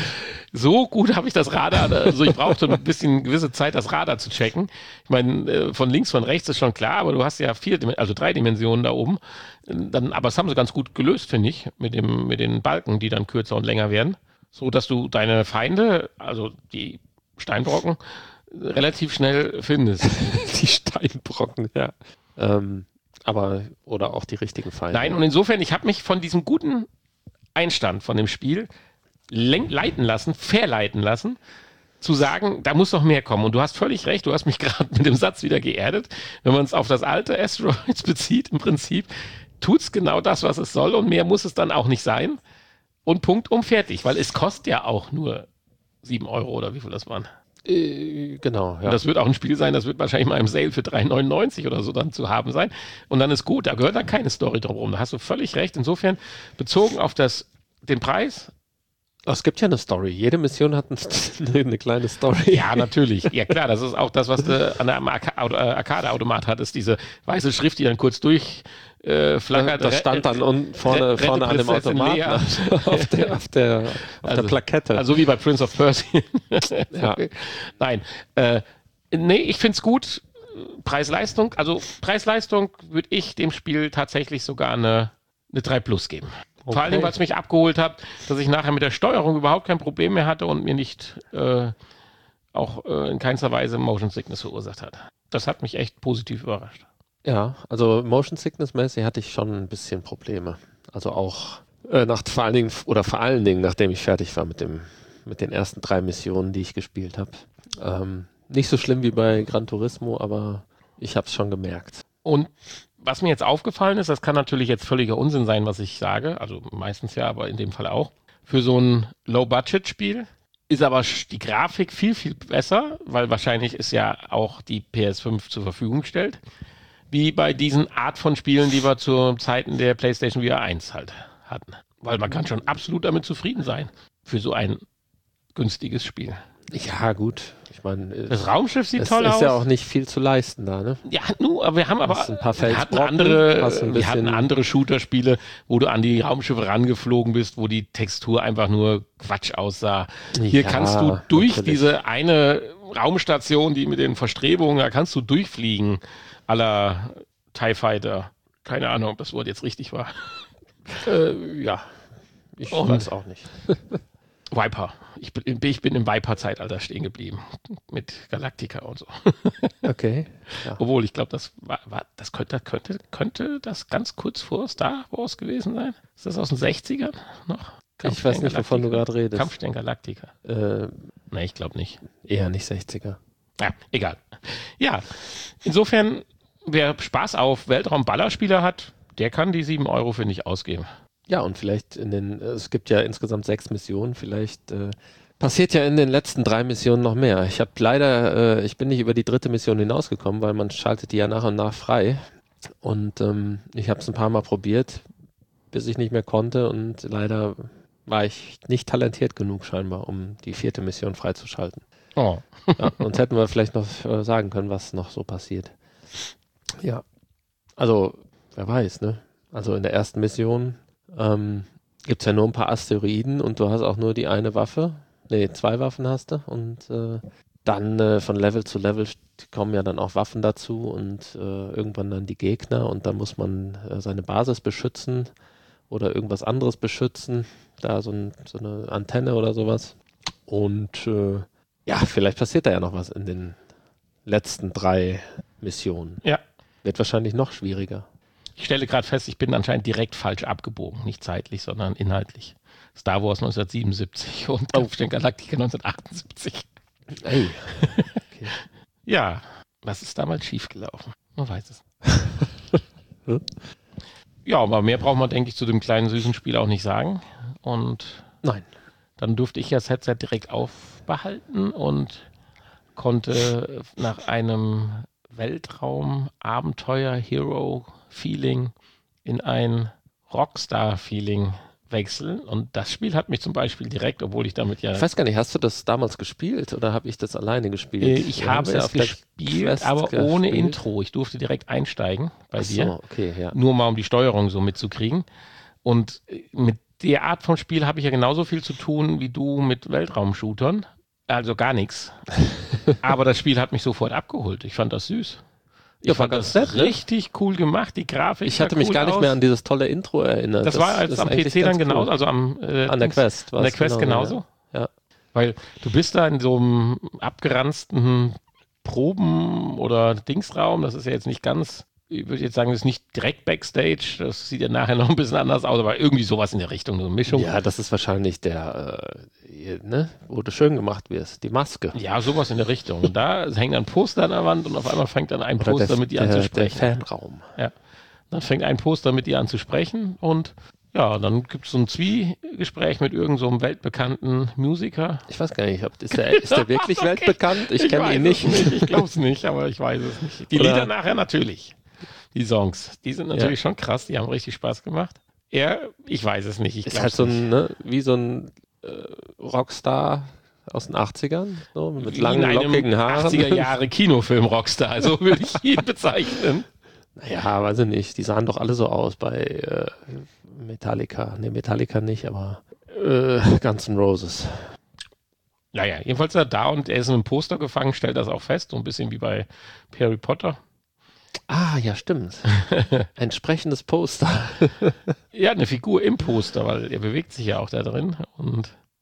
So gut habe ich das Radar, also ich brauchte ein bisschen gewisse Zeit, das Radar zu checken. Ich meine, äh, von links, von rechts ist schon klar, aber du hast ja vier, also drei Dimensionen da oben. Dann, aber das haben sie ganz gut gelöst, finde ich, mit dem, mit den Balken, die dann kürzer und länger werden. So, dass du deine Feinde, also die Steinbrocken, relativ schnell findest. Die Steinbrocken, ja. Ähm, aber, oder auch die richtigen Feinde. Nein, und insofern, ich habe mich von diesem guten Einstand von dem Spiel lenk- leiten lassen, verleiten lassen, zu sagen, da muss noch mehr kommen. Und du hast völlig recht, du hast mich gerade mit dem Satz wieder geerdet. Wenn man es auf das alte Asteroids bezieht, im Prinzip, tut es genau das, was es soll und mehr muss es dann auch nicht sein. Und Punkt um fertig, weil es kostet ja auch nur sieben Euro oder wie viel das waren. Äh, genau, ja. Und das wird auch ein Spiel sein, das wird wahrscheinlich mal im Sale für drei neunundneunzig oder so dann zu haben sein. Und dann ist gut, da gehört dann keine Story drumherum. Da hast du völlig recht. Insofern, bezogen auf das, den Preis, Es gibt ja eine Story. Jede Mission hat ein, eine kleine Story. ja, natürlich. Ja, klar, das ist auch das, was du an einem Arca- Auto- äh, Arcade-Automat hattest, diese weiße Schrift, die dann kurz durch äh, flackert. Das stand dann unten vorne, Rette vorne an dem Prinzessin Automaten Lea. auf der, auf der, auf Also- der Plakette. Also wie bei Prince of Persia. Ja. Nein. Äh, nee, ich finde es gut. Preis-Leistung, also Preis-Leistung würde ich dem Spiel tatsächlich sogar eine, eine drei plus geben. Vor allen Dingen, weil es mich abgeholt hat, dass ich nachher mit der Steuerung überhaupt kein Problem mehr hatte und mir nicht äh, auch äh, in keinster Weise Motion Sickness verursacht hat. Das hat mich echt positiv überrascht. Ja, also Motion Sickness-mäßig hatte ich schon ein bisschen Probleme. Also auch äh, nach vor allen Dingen, oder vor allen Dingen, nachdem ich fertig war mit dem, mit den ersten drei Missionen, die ich gespielt habe. Ähm, nicht so schlimm wie bei Gran Turismo, aber ich habe es schon gemerkt. Und was mir jetzt aufgefallen ist, das kann natürlich jetzt völliger Unsinn sein, was ich sage, also meistens ja, aber in dem Fall auch. Für so ein Low-Budget-Spiel ist aber die Grafik viel, viel besser, weil wahrscheinlich ist ja auch die P S fünf zur Verfügung gestellt, wie bei diesen Art von Spielen, die wir zu Zeiten der PlayStation V R eins halt hatten. Weil man kann schon absolut damit zufrieden sein für so ein günstiges Spiel. Ja, gut. Ich meine, Das Raumschiff sieht es toll aus. ist ja auch nicht viel zu leisten da, ne? Ja, nu, aber wir haben aber Hast ein paar wir hatten Felsbrocken, andere, hast ein wir hatten bisschen- andere Shooter-Spiele, wo du an die Raumschiffe rangeflogen bist, wo die Textur einfach nur Quatsch aussah. Hier Ja, kannst du durch natürlich. diese eine Raumstation, die mit den Verstrebungen, da kannst du durchfliegen, à la TIE Fighter. Keine Ahnung, ob das Wort jetzt richtig war. Äh, ja, ich Und- weiß auch nicht. Viper. Ich bin, ich bin im Viper-Zeitalter stehen geblieben. Mit Galactica und so. Okay. Ja. Obwohl, ich glaube, das war, war, das könnte, könnte, könnte das ganz kurz vor Star Wars gewesen sein? Ist das aus den sechzigern noch? Ich weiß nicht, wovon du gerade redest. Kampfstern Galactica. Äh, Nee, ich glaube nicht. eher nicht sechziger. Ja, egal. Ja, insofern, wer Spaß auf Weltraum-Ballerspieler hat, der kann die sieben Euro, finde ich, ausgeben. Ja, und vielleicht in den, es gibt ja insgesamt sechs Missionen, vielleicht äh, passiert ja in den letzten drei Missionen noch mehr. Ich habe leider, äh, ich bin nicht über die dritte Mission hinausgekommen, weil man schaltet die ja nach und nach frei. Und ähm, ich habe es ein paar Mal probiert, bis ich nicht mehr konnte und leider war ich nicht talentiert genug scheinbar, um die vierte Mission freizuschalten. Oh. Ja, sonst hätten wir vielleicht noch äh, sagen können, was noch so passiert. Ja, also wer weiß, ne? Also in der ersten Mission ähm, gibt es ja nur ein paar Asteroiden und du hast auch nur die eine Waffe. Nee, zwei Waffen hast du und äh, dann äh, von Level zu Level kommen ja dann auch Waffen dazu und äh, irgendwann dann die Gegner und dann muss man äh, seine Basis beschützen oder irgendwas anderes beschützen. Da so, ein, so eine Antenne oder sowas. Und äh, ja, vielleicht passiert da ja noch was in den letzten drei Missionen. Ja. Wird wahrscheinlich noch schwieriger. Ich stelle gerade fest, ich bin anscheinend direkt falsch abgebogen. Nicht zeitlich, sondern inhaltlich. Star Wars neunzehnhundertsiebenundsiebzig und Kampfstern Galactica neunzehnhundertachtundsiebzig. Ey. Okay. Ja, was ist damals schiefgelaufen? Man weiß es. Hm? Ja, aber mehr braucht man, denke ich, zu dem kleinen süßen Spiel auch nicht sagen. Und Nein. dann durfte ich das Headset direkt aufbehalten und konnte nach einem Weltraum-Abenteuer-Hero-Feeling in ein Rockstar-Feeling wechseln. Und das Spiel hat mich zum Beispiel direkt, obwohl ich damit ja... Ich weiß gar nicht, hast du das damals gespielt oder habe ich das alleine gespielt? Äh, Ich Wir habe haben's ja es auf der gespielt, Quest aber ohne gespielt. Intro. Ich durfte direkt einsteigen bei Ach dir. so, okay, ja. Nur mal um die Steuerung so mitzukriegen. Und äh, mit der Art von Spiel habe ich ja genauso viel zu tun wie du mit Weltraumshootern. Also gar nichts. Aber das Spiel hat mich sofort abgeholt. Ich fand das süß. Ich Ja, war fand ganz das nett, ne? richtig cool gemacht. Die Grafik Ich hatte sah mich cool gar nicht aus. mehr an dieses tolle Intro erinnert. Das, war als ist am P eigentlich C dann ganz cool. genauso, also am äh, An der Dings- Quest. An der war's Quest genauso. Ja. Weil du bist da in so einem abgeranzten Proben- oder Dingsraum. Das ist ja jetzt nicht ganz, ich würde jetzt sagen, das ist nicht direkt Backstage. Das sieht ja nachher noch ein bisschen anders aus, aber irgendwie sowas in der Richtung, so eine Mischung. Ja, das ist wahrscheinlich der, äh, ne, wo du schön gemacht wirst, die Maske. Ja, sowas in der Richtung. Und da hängt ein Poster an der Wand und auf einmal fängt dann ein Oder Poster der, mit dir der, an zu der sprechen. Fanraum. Dann fängt ein Poster mit dir an zu sprechen und ja, dann gibt es so ein Zwiegespräch mit irgendeinem so einem weltbekannten Musiker. Ich weiß gar nicht, ob, ist, der, ist der wirklich Okay. weltbekannt? Ich, kenne weiß ihn nicht. es nicht. Ich glaube es nicht, aber ich weiß es nicht. Die Oder- Lieder nachher natürlich. Die Songs, die sind natürlich schon krass, die haben richtig Spaß gemacht. Er, ich weiß es nicht. Ich Ist glaub's halt so nicht. ein, ne, wie so ein äh, Rockstar aus den achtzigern, so, mit Wie langen, in einem lockigen Haaren. achtziger Jahre Kinofilm Rockstar, so würde ich ihn bezeichnen. Naja, weiß ich nicht. Die sahen doch alle so aus bei äh, Metallica. Ne, Metallica nicht, aber äh, Guns N' Roses. Naja, jedenfalls ist er da und er ist in einem Poster gefangen, stellt das auch fest, so ein bisschen wie bei Harry Potter. Ah, ja, stimmt. Ein sprechendes Poster. Ja, eine Figur im Poster, weil er bewegt sich ja auch da drin und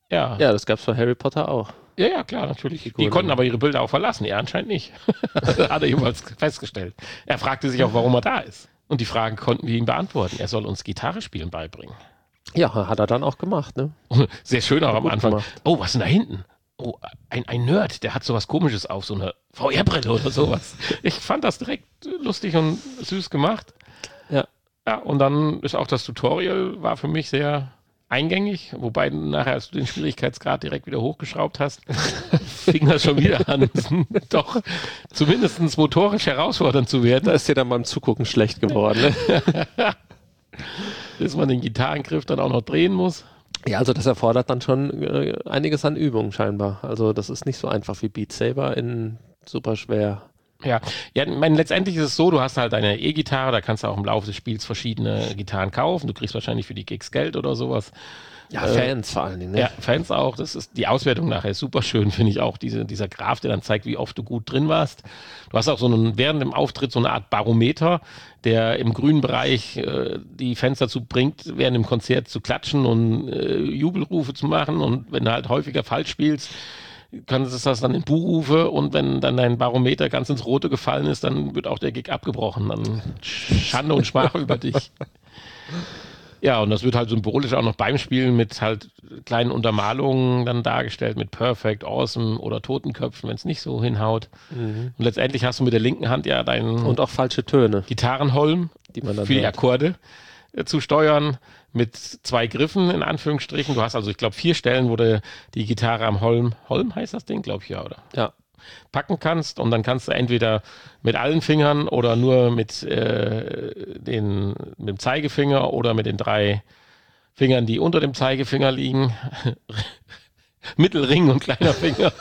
Ja. Ja, das gab es bei Harry Potter auch. Ja, ja, klar, natürlich. Die, Figuren. konnten aber ihre Bilder auch verlassen. Er anscheinend nicht. Hat er jeweils festgestellt. Er fragte sich auch, warum er da ist. Und die Fragen konnten wir ihm beantworten. Er soll uns Gitarre spielen beibringen. Ja, hat er dann auch gemacht, ne? Sehr schön auch am gut Anfang. gemacht. Oh, was ist denn da hinten? Oh, ein, ein Nerd, der hat sowas Komisches auf, so eine V R-Brille oder sowas. Ich fand das direkt lustig und süß gemacht. Ja. Ja, und dann ist auch das Tutorial war für mich sehr eingängig, wobei nachher, als du den Schwierigkeitsgrad direkt wieder hochgeschraubt hast, fing das schon wieder an, doch zumindest motorisch herausfordernd zu werden. Da ist dir dann beim Zugucken schlecht geworden, ne? Dass man den Gitarrengriff dann auch noch drehen muss. Ja, also das erfordert dann schon äh, einiges an Übung scheinbar. Also das ist nicht so einfach wie Beat Saber in super schwer. Ja, ja, ich meine, letztendlich ist es so, du hast halt eine E-Gitarre, da kannst du auch im Laufe des Spiels verschiedene Gitarren kaufen. Du kriegst wahrscheinlich für die Gigs Geld oder sowas. Ja, Äh, Fans vor allen Dingen, ne? Ja, Fans auch. Das ist die Auswertung nachher ist super schön, finde ich auch. Diese, dieser Graph, der dann zeigt, wie oft du gut drin warst. Du hast auch so einen, während dem Auftritt so eine Art Barometer, der im grünen Bereich äh, die Fans dazu bringt, während dem Konzert zu klatschen und äh, Jubelrufe zu machen. Und wenn du halt häufiger falsch spielst, kannst du das dann in Buhrufe, und wenn dann dein Barometer ganz ins Rote gefallen ist, dann wird auch der Gig abgebrochen. Dann Schande und Schmach über dich. Ja, und das wird halt symbolisch auch noch beim Spielen mit halt kleinen Untermalungen dann dargestellt, mit Perfect, Awesome oder Totenköpfen, wenn es nicht so hinhaut. Mhm. Und letztendlich hast du mit der linken Hand ja deinen Und auch falsche Töne, Gitarrenholm die man dann für die hört. Akkorde äh, zu steuern mit zwei Griffen in Anführungsstrichen. Du hast also, ich glaube, vier Stellen, wo du die Gitarre am Holm, Holm heißt das Ding, glaube ich, ja, oder? Ja. Packen kannst, und dann kannst du entweder mit allen Fingern oder nur mit, äh, den, mit dem Zeigefinger oder mit den drei Fingern, die unter dem Zeigefinger liegen, Mittelring und kleiner Finger.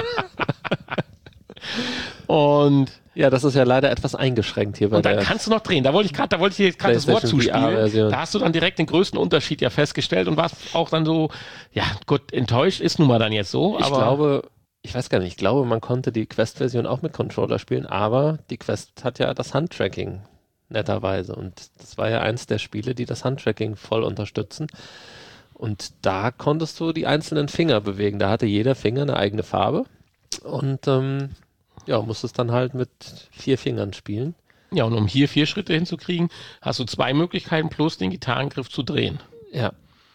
und Ja, das ist ja leider etwas eingeschränkt hier bei Und dann der kannst du noch drehen. Da wollte ich gerade, da wollte ich jetzt gerade das Wort PlayStation zuspielen. V R-Version. Da hast du dann direkt den größten Unterschied ja festgestellt und warst auch dann so, ja gut, enttäuscht ist nun mal dann jetzt so. Ich aber glaube, ich weiß gar nicht, ich glaube, man konnte die Quest-Version auch mit Controller spielen, aber die Quest hat ja das Handtracking, netterweise. Und das war ja eins der Spiele, die das Handtracking voll unterstützen. Und da konntest du die einzelnen Finger bewegen. Da hatte jeder Finger eine eigene Farbe. Und ähm, ja, musstest dann halt mit vier Fingern spielen. Ja, und um hier vier Schritte hinzukriegen, hast du zwei Möglichkeiten plus den Gitarrengriff zu drehen. Ja.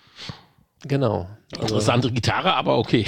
Genau. Also Interessante Gitarre, aber okay.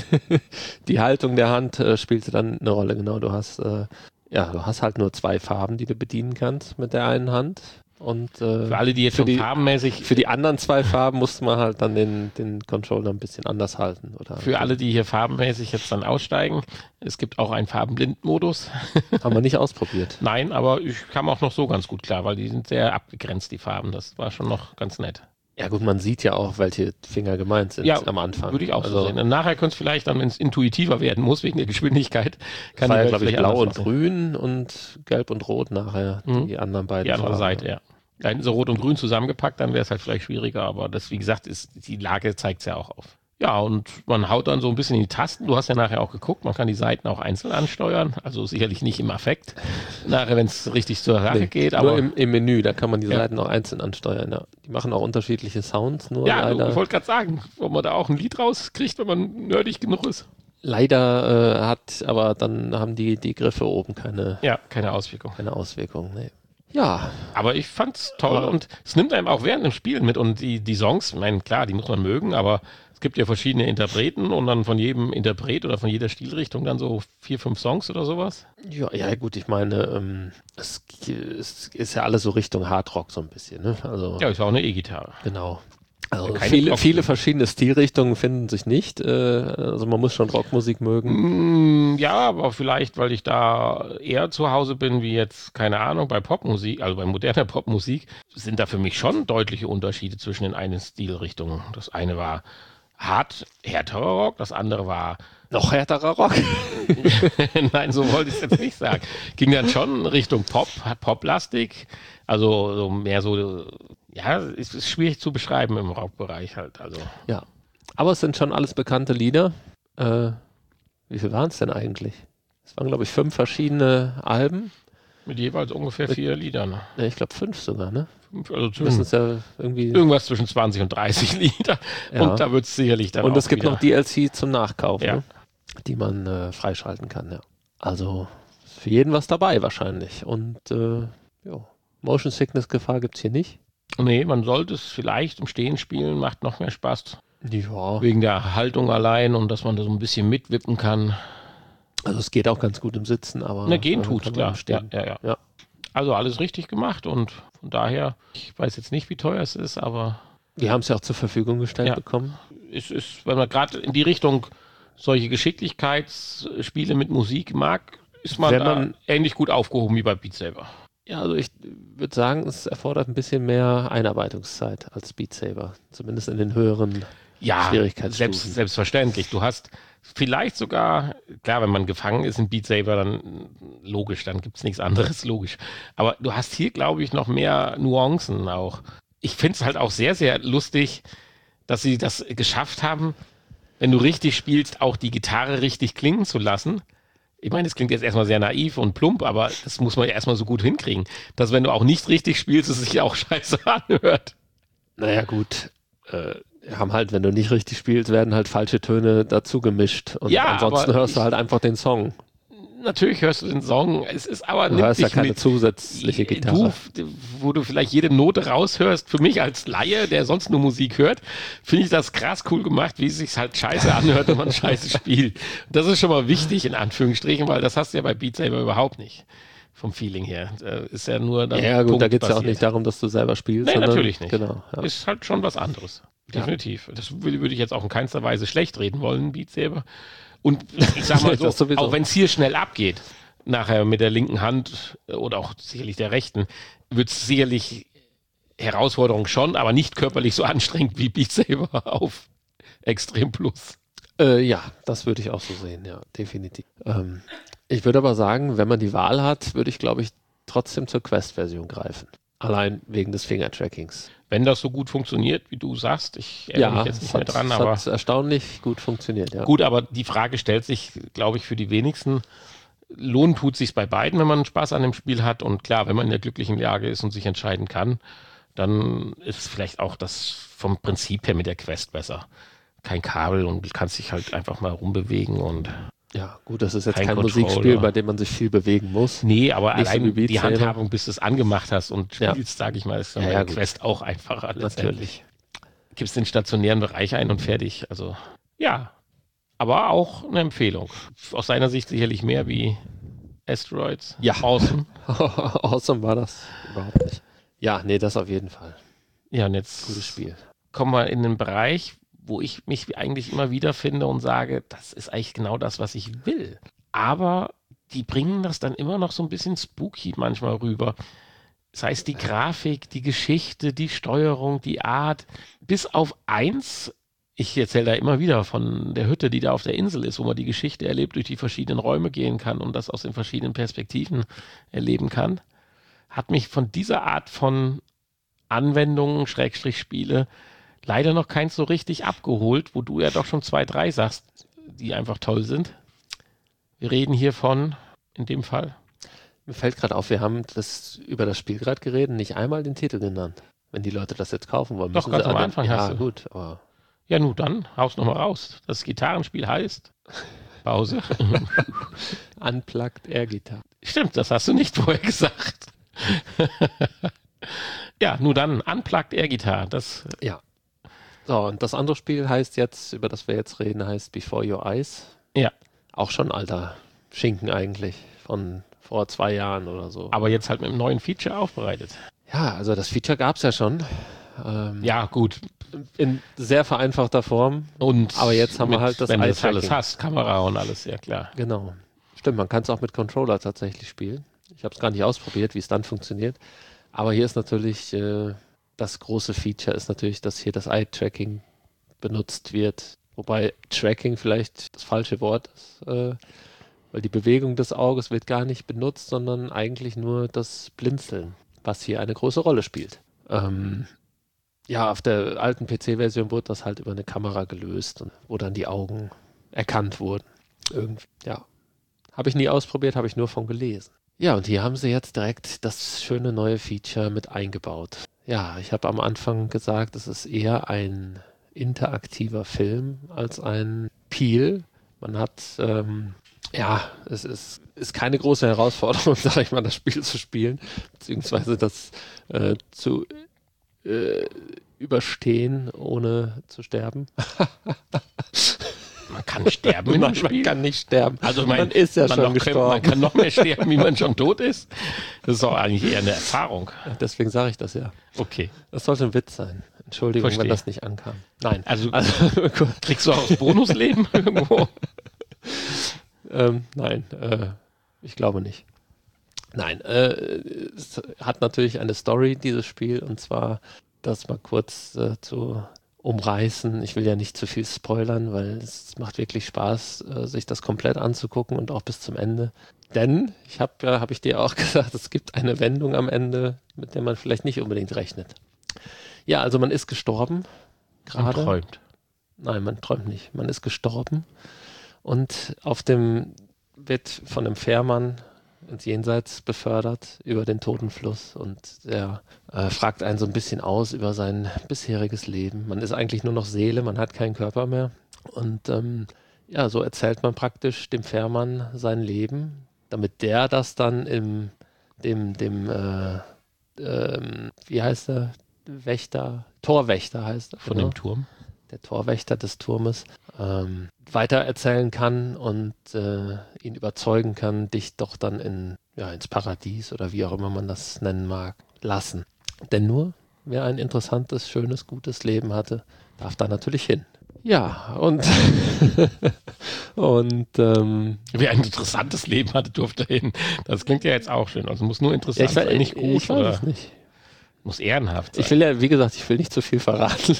die Haltung der Hand äh, spielte dann eine Rolle, genau. Du hast, äh, ja, du hast halt nur zwei Farben, die du bedienen kannst mit der einen Hand. Und äh, Für alle, die jetzt für schon die, farbenmäßig, für die anderen zwei Farben musste man halt dann den, den Controller ein bisschen anders halten. Oder für alle, die hier farbenmäßig jetzt dann aussteigen, es gibt auch einen Farbenblind-Modus. haben wir nicht ausprobiert. Nein, aber ich kam auch noch so ganz gut klar, weil die sind sehr abgegrenzt, die Farben. Das war schon noch ganz nett. Ja gut, man sieht ja auch, welche Finger gemeint sind Ja, am Anfang. würde ich auch also, so sehen. Und nachher könnte es vielleicht dann, wenn es intuitiver werden muss, wegen der Geschwindigkeit, Kann kann war die ja, Welt glaube ich, vielleicht blau und anders aussehen. grün und gelb und rot nachher, Mhm. die anderen beiden Die andere Farben. Seite, ja. Da hinten so rot und grün zusammengepackt, dann wäre es halt vielleicht schwieriger, aber das, wie gesagt, ist, die Lage zeigt es ja auch auf. Ja, und man haut dann so ein bisschen in die Tasten. Du hast ja nachher auch geguckt, man kann die Seiten auch einzeln ansteuern, also sicherlich nicht im Affekt, nachher, wenn es richtig zur Sache Nee, geht. nur Aber im, im Menü, da kann man die Ja. Seiten auch einzeln ansteuern. Ja. Die machen auch unterschiedliche Sounds, nur ja, leider, ich wollte gerade sagen, ob man da auch ein Lied rauskriegt, wenn man nerdig genug ist. leider äh, hat, aber dann haben die, die Griffe oben keine, Ja, keine Auswirkung. keine Auswirkung. Nee. Ja, Aber ich fand's toll Aber- und es nimmt einem auch während dem Spielen mit. Und die, die Songs, ich meine, klar, die muss man mögen, aber es gibt ja verschiedene Interpreten und dann von jedem Interpret oder von jeder Stilrichtung dann so vier, fünf Songs oder sowas. ja, ja gut, ich meine, ähm, es, es ist ja alles so Richtung Hardrock so ein bisschen. Ne? Also, Ja, ist auch eine E-Gitarre. genau. Also Keine viele, Glocken. viele verschiedene Stilrichtungen finden sich nicht. Äh, also man muss schon Rockmusik mögen. Mm, ja, aber vielleicht, weil ich da eher zu Hause bin, wie jetzt, keine Ahnung, bei Popmusik, also bei moderner Popmusik, sind da für mich schon deutliche Unterschiede zwischen den einen Stilrichtungen. Das eine war hart, härterer Rock, das andere war Noch härterer Rock. Nein, so wollte ich es jetzt nicht sagen. Ging dann schon Richtung Pop, Poplastik, also so mehr so, ja, es ist schwierig zu beschreiben im Rockbereich halt. Also Ja. Aber es sind schon alles bekannte Lieder. Äh, wie viel waren es denn eigentlich? Es waren, glaube ich, fünf verschiedene Alben. Mit jeweils ungefähr Mit, vier Liedern. Ja, ich glaube fünf sogar, ne? Also Das ist ja irgendwie irgendwas zwischen zwanzig und dreißig Lieder. Ja. Und da wird es sicherlich dann Und auch es gibt wieder noch D L C zum Nachkauf, Ja. ne? Die man äh, freischalten kann, ja. Also ist für jeden was dabei wahrscheinlich. Und äh, ja, Motion Sickness Gefahr gibt es hier nicht. Nee, man sollte es vielleicht im Stehen spielen, macht noch mehr Spaß. Ja. Wegen der Haltung allein und dass man da so ein bisschen mitwippen kann. Also es geht auch ganz gut im Sitzen, aber Ne, gehen äh, tut's, kann man klar. im Stehen. Ja, ja, ja. Ja. Also alles richtig gemacht und von daher, ich weiß jetzt nicht, wie teuer es ist, aber Wir haben es ja auch zur Verfügung gestellt Ja. bekommen. es ist, wenn man gerade in die Richtung solche Geschicklichkeitsspiele mit Musik mag, ist man, Wenn da man- ähnlich gut aufgehoben wie bei Beat Saber. Ja, also ich würde sagen, es erfordert ein bisschen mehr Einarbeitungszeit als Beat Saber. Zumindest in den höheren Ja, Schwierigkeitsstufen. selbst, selbstverständlich. Du hast vielleicht sogar, klar, wenn man gefangen ist in Beat Saber, dann logisch, dann gibt es nichts anderes, logisch. Aber du hast hier, glaube ich, noch mehr Nuancen auch. Ich finde es halt auch sehr, sehr lustig, dass sie das geschafft haben, wenn du richtig spielst, auch die Gitarre richtig klingen zu lassen. Ich meine, das klingt jetzt erstmal sehr naiv und plump, aber das muss man ja erstmal so gut hinkriegen, dass wenn du auch nicht richtig spielst, es sich auch scheiße anhört. Naja, gut. Äh, haben halt, wenn du nicht richtig spielst, werden halt falsche Töne dazu gemischt. Und Ja, ansonsten aber hörst du ich- halt einfach den Song. Natürlich hörst du den Song, es ist aber Du nimmt hörst ja dich keine mit. zusätzliche Gitarre. Du, wo du vielleicht jede Note raushörst, für mich als Laie, der sonst nur Musik hört, finde ich das krass cool gemacht, wie es sich halt scheiße anhört, wenn man scheiße spielt. Das ist schon mal wichtig, in Anführungsstrichen, weil das hast du ja bei Beat Saber überhaupt nicht. Vom Feeling her. Äh, Ist ja nur dann Ja, gut, da geht es ja auch punktbasiert. nicht darum, dass du selber spielst. Nee, sondern, natürlich nicht. Genau. Ja. Ist halt schon was anderes. Ja. Definitiv. Das würde würde ich jetzt auch in keinster Weise schlecht reden wollen, Beat Saber. Und ich sag mal so, Das sowieso. auch wenn es hier schnell abgeht, nachher mit der linken Hand oder auch sicherlich der rechten, wird es sicherlich Herausforderung schon, aber nicht körperlich so anstrengend wie Beat Saber auf Extrem Plus. Äh, ja, das würde ich auch so sehen, ja, definitiv. Ähm, ich würde aber sagen, wenn man die Wahl hat, würde ich, glaube ich, trotzdem zur Quest-Version greifen. Allein wegen des Finger-Trackings. Wenn das so gut funktioniert, wie du sagst, ich erinnere Ja, mich jetzt nicht es mehr hat, dran, es aber hat erstaunlich gut funktioniert, ja. gut, aber die Frage stellt sich, glaube ich, für die wenigsten. Lohnen tut sich bei beiden, wenn man Spaß an dem Spiel hat. Und klar, wenn man in der glücklichen Lage ist und sich entscheiden kann, dann ist vielleicht auch das vom Prinzip her mit der Quest besser. Kein Kabel und du kannst dich halt einfach mal rumbewegen und Ja, gut, das ist jetzt Kein kein, Controller. Musikspiel, bei dem man sich viel bewegen muss. nee, aber Nicht so wie allein Beat die Saber. Handhabung, bis du es angemacht hast und Ja. spielst, sage ich mal, ist dann Ja, bei ja, der gut. Quest auch einfacher letztendlich. Natürlich. Gibst den stationären Bereich ein und fertig. Also ja, aber auch eine Empfehlung. Aus seiner Sicht sicherlich mehr wie Asteroids. Ja. Awesome. Awesome war das überhaupt nicht. Ja, nee, das auf jeden Fall. Ja, und jetzt Gutes Spiel. kommen wir in den Bereich, wo ich mich eigentlich immer wieder finde und sage, das ist eigentlich genau das, was ich will. Aber die bringen das dann immer noch so ein bisschen spooky manchmal rüber. Das heißt, die Grafik, die Geschichte, die Steuerung, die Art, bis auf eins, ich erzähle da immer wieder von der Hütte, die da auf der Insel ist, wo man die Geschichte erlebt, durch die verschiedenen Räume gehen kann und das aus den verschiedenen Perspektiven erleben kann, hat mich von dieser Art von Anwendungen, Schrägstrich Spiele, leider noch keins so richtig abgeholt, wo du ja doch schon zwei, drei sagst, die einfach toll sind. Wir reden hier von, in dem Fall, Mir fällt gerade auf, wir haben das über das Spiel gerade geredet, nicht einmal den Titel genannt. Wenn die Leute das jetzt kaufen wollen, Doch, müssen ganz sie am an- Anfang Ja, hast du. gut, aber ja nun dann, haus nochmal raus. Das Gitarrenspiel heißt Pause. Unplugged Air Guitar. Stimmt, das hast du nicht vorher gesagt. Ja, nun dann, Unplugged Air Guitar. Das, Ja. So, und das andere Spiel heißt jetzt, über das wir jetzt reden, heißt Before Your Eyes. ja, Auch schon alter Schinken eigentlich, von vor zwei Jahren oder so. aber jetzt halt mit einem neuen Feature aufbereitet. Ja, also das Feature gab es ja schon. Ähm, Ja, gut. In sehr vereinfachter Form. Und Aber jetzt haben wir mit, halt das wenn du das Eye-Tracking. alles hast, Kamera und alles, ja klar. Genau. Stimmt, man kann es auch mit Controller tatsächlich spielen. Ich habe es gar nicht ausprobiert, wie es dann funktioniert. Aber hier ist natürlich, äh, das große Feature ist natürlich, dass hier das Eye-Tracking benutzt wird. Wobei Tracking vielleicht das falsche Wort ist, äh, weil die Bewegung des Auges wird gar nicht benutzt, sondern eigentlich nur das Blinzeln, was hier eine große Rolle spielt. Ähm, ja, auf der alten P C-Version wurde das halt über eine Kamera gelöst, und wo dann die Augen erkannt wurden. Irgendwie, ja. Habe ich nie ausprobiert, habe ich nur von gelesen. Ja, und hier haben sie jetzt direkt das schöne neue Feature mit eingebaut. Ja, ich habe am Anfang gesagt, es ist eher ein interaktiver Film als ein Spiel. Man hat, ähm, ja, es ist, ist keine große Herausforderung, sage ich mal, das Spiel zu spielen, beziehungsweise das äh, zu äh, überstehen, ohne zu sterben. Man kann sterben in Nein, dem Spiel. man kann nicht sterben. Also mein, man ist ja man schon noch, gestorben. Man kann noch mehr sterben, wie man schon tot ist. Das ist doch eigentlich eher eine Erfahrung. Deswegen sage ich das ja. Okay. Das sollte ein Witz sein. Entschuldigung, Verstehe. wenn das nicht ankam. Nein. Also, also kriegst du auch das Bonusleben irgendwo? ähm, nein, äh, ich glaube nicht. Nein, äh, es hat natürlich eine Story, dieses Spiel, und zwar, das mal kurz äh, zu umreißen. Ich will ja nicht zu viel spoilern, weil es macht wirklich Spaß, äh, sich das komplett anzugucken und auch bis zum Ende. Denn, ich habe ja, habe ich dir auch gesagt, es gibt eine Wendung am Ende, mit der man vielleicht nicht unbedingt rechnet. Ja, also man ist gestorben. Man Gerade. träumt. Nein, man träumt nicht. Man ist gestorben und auf dem wird von einem Fährmann ins Jenseits befördert über den Totenfluss, und der äh, fragt einen so ein bisschen aus über sein bisheriges Leben. Man ist eigentlich nur noch Seele, man hat keinen Körper mehr, und ähm, ja, so erzählt man praktisch dem Fährmann sein Leben, damit der das dann im dem dem äh, ähm, wie heißt er? Wächter, Torwächter heißt er. Von genau. dem Turm. Der Torwächter des Turmes, ähm, weitererzählen kann und äh, ihn überzeugen kann, dich doch dann in, ja, ins Paradies oder wie auch immer man das nennen mag, lassen. Denn nur wer ein interessantes, schönes, gutes Leben hatte, darf da natürlich hin. Ja, und und ähm, Wer ein interessantes Leben hatte, durfte hin. Das klingt ja jetzt auch schön. Also muss nur ja, interessant ich, weiß- sein, nicht gut ich weiß oder es nicht. muss ehrenhaft sein. Ich will ja, wie gesagt, ich will nicht zu viel verraten.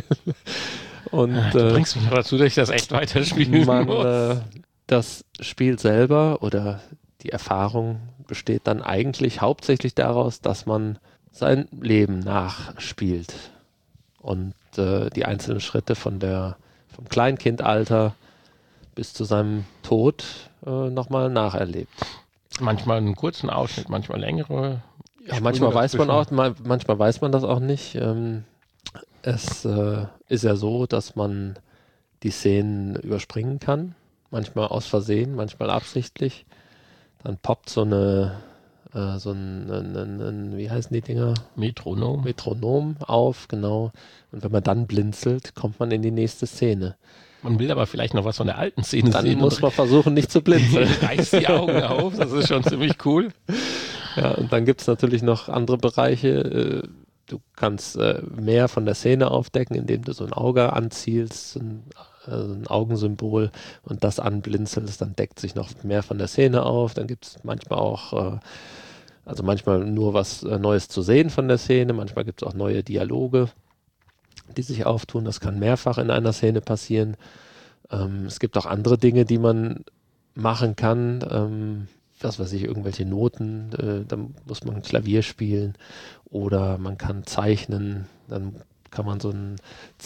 Und du äh, bringst mich noch dazu, dass ich das echt weiterspielen man, muss. äh, das Spiel selber oder die Erfahrung besteht dann eigentlich hauptsächlich daraus, dass man sein Leben nachspielt und äh, die einzelnen Schritte von der, vom Kleinkindalter bis zu seinem Tod äh, nochmal nacherlebt. Manchmal einen kurzen Ausschnitt, manchmal längere. Ja, manchmal weiß man dazwischen. auch, ma- manchmal weiß man das auch nicht. Ähm, es äh, ist ja so, dass man die Szenen überspringen kann. Manchmal aus Versehen, manchmal absichtlich. Dann poppt so eine, äh, so ein, ein, ein, ein, wie heißen die Dinger? Metronom. Metronom auf, genau. Und wenn man dann blinzelt, kommt man in die nächste Szene. Man will aber vielleicht noch was von der alten Szene Dann sehen. muss man versuchen, nicht zu blinzeln. Reißt die Augen auf, das ist schon ziemlich cool. Ja, und dann gibt es natürlich noch andere Bereiche. äh, Du kannst äh, mehr von der Szene aufdecken, indem du so ein Auge anzielst, ein, äh, ein Augensymbol, und das anblinzelst, dann deckt sich noch mehr von der Szene auf. Dann gibt es manchmal auch, äh, also manchmal nur was äh, Neues zu sehen von der Szene, manchmal gibt es auch neue Dialoge, die sich auftun. Das kann mehrfach in einer Szene passieren. Ähm, es gibt auch andere Dinge, die man machen kann. Ähm, was weiß ich, irgendwelche Noten, äh, dann muss man Klavier spielen oder man kann zeichnen, dann kann man so ein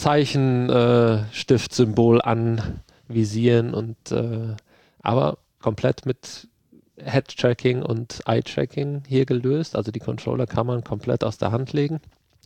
Zeichenstiftsymbol anvisieren, und äh, aber komplett mit Head-Tracking und Eye-Tracking hier gelöst, also die Controller kann man komplett aus der Hand legen,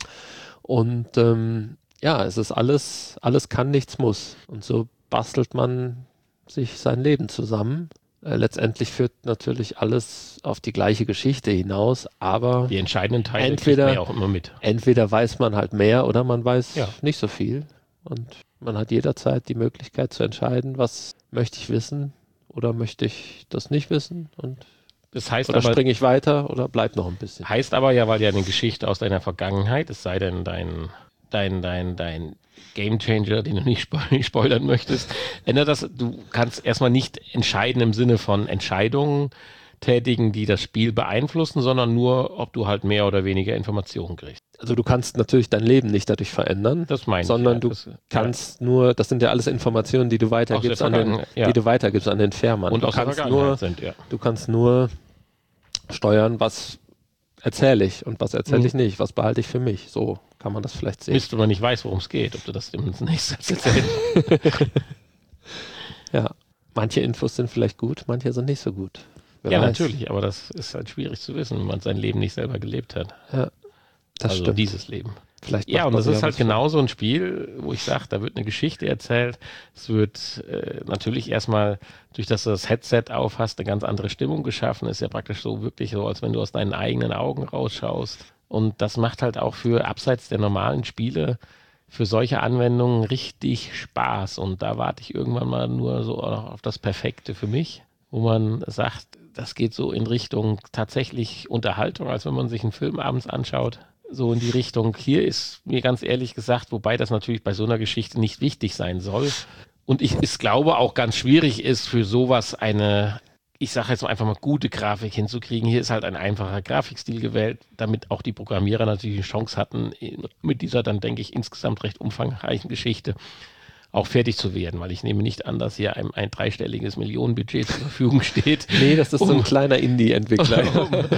und ähm, ja, es ist alles, alles kann, nichts muss, und so bastelt man sich sein Leben zusammen. Äh, letztendlich führt natürlich alles auf die gleiche Geschichte hinaus, aber Die entscheidenden Teile Entweder- kriegt man ja auch immer mit. entweder weiß man halt mehr oder man weiß Ja. nicht so viel, und man hat jederzeit die Möglichkeit zu entscheiden, was möchte ich wissen oder möchte ich das nicht wissen, und Das heißt oder aber, springe ich weiter oder bleib noch ein bisschen. heißt aber ja, weil ja eine Geschichte aus deiner Vergangenheit, es sei denn dein, dein, dein, dein Gamechanger, den du nicht spo- spoilern möchtest, ändert das, du kannst erstmal nicht entscheiden im Sinne von Entscheidungen tätigen, die das Spiel beeinflussen, sondern nur, ob du halt mehr oder weniger Informationen kriegst. Also du kannst natürlich dein Leben nicht dadurch verändern, Das meine ich. sondern ja. du das, kannst nur, das sind ja alles Informationen, die du weitergibst der an den, Vergangenheit, ja. die du weitergibst an den Fährmann. und du aus der kannst Vergangenheit nur, sind, ja. du kannst nur steuern, was erzähle ich und was erzähle ich nicht, was behalte ich für mich. So kann man das vielleicht sehen. Mist, wenn man nicht weiß, worum es geht, ob du das dem nächsten erzählst. Ja, manche Infos sind vielleicht gut, manche sind nicht so gut. Wer Ja, weiß. natürlich, aber das ist halt schwierig zu wissen, wenn man sein Leben nicht selber gelebt hat. Ja, das also stimmt. dieses Leben. Vielleicht Ja, macht und man das sich ist ja halt was vor. genau so ein Spiel, wo ich sage, da wird eine Geschichte erzählt. Es wird äh, natürlich erstmal, durch dass du das Headset auf hast, eine ganz andere Stimmung geschaffen. Ist ja praktisch so wirklich so, als wenn du aus deinen eigenen Augen rausschaust. Und das macht halt auch für abseits der normalen Spiele, für solche Anwendungen richtig Spaß. Und da warte ich irgendwann mal nur so auf das Perfekte für mich, wo man sagt, das geht so in Richtung tatsächlich Unterhaltung, als wenn man sich einen Film abends anschaut. So in die Richtung. Hier ist mir ganz ehrlich gesagt, wobei das natürlich bei so einer Geschichte nicht wichtig sein soll. Und ich es glaube auch ganz schwierig ist, für sowas eine, ich sage jetzt mal einfach mal, gute Grafik hinzukriegen. Hier ist halt ein einfacher Grafikstil gewählt, damit auch die Programmierer natürlich eine Chance hatten, mit dieser dann, denke ich, insgesamt recht umfangreichen Geschichte auch fertig zu werden, weil ich nehme nicht an, dass hier ein, ein dreistelliges Millionenbudget zur Verfügung steht. Nee, das ist um, so ein kleiner Indie-Entwickler. um,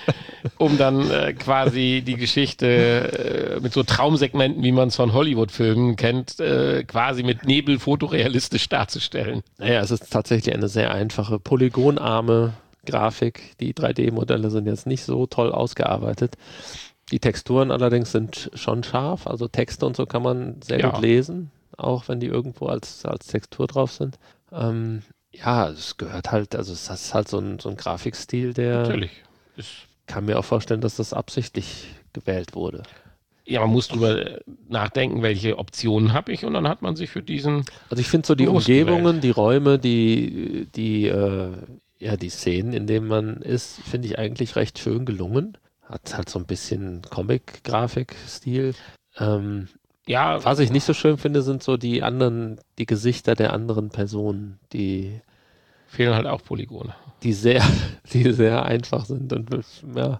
um dann äh, quasi die Geschichte äh, mit so Traumsegmenten, wie man es von Hollywood-Filmen kennt, äh, quasi mit Nebel fotorealistisch darzustellen. Naja, es ist tatsächlich eine sehr einfache, polygonarme Grafik. Die drei D-Modelle sind jetzt nicht so toll ausgearbeitet. Die Texturen allerdings sind schon scharf, also Texte und so kann man sehr Ja. gut lesen, auch wenn die irgendwo als, als Textur drauf sind. Ähm, ja, es gehört halt, also es ist halt so ein, so ein Grafikstil, der Natürlich. Ist, kann mir auch vorstellen, dass das absichtlich gewählt wurde. ja, man muss drüber nachdenken, welche Optionen habe ich, und dann hat man sich für diesen Also ich finde so die bewusst Umgebungen, gewählt. die Räume, die, die, äh, ja, die Szenen, in denen man ist, finde ich eigentlich recht schön gelungen. Hat halt so ein bisschen Comic-Grafik-Stil. Ähm, Ja, was ich nicht so schön finde, sind so die anderen, die Gesichter der anderen Personen, die, fehlen halt auch Polygone. die sehr, die sehr einfach sind und ja,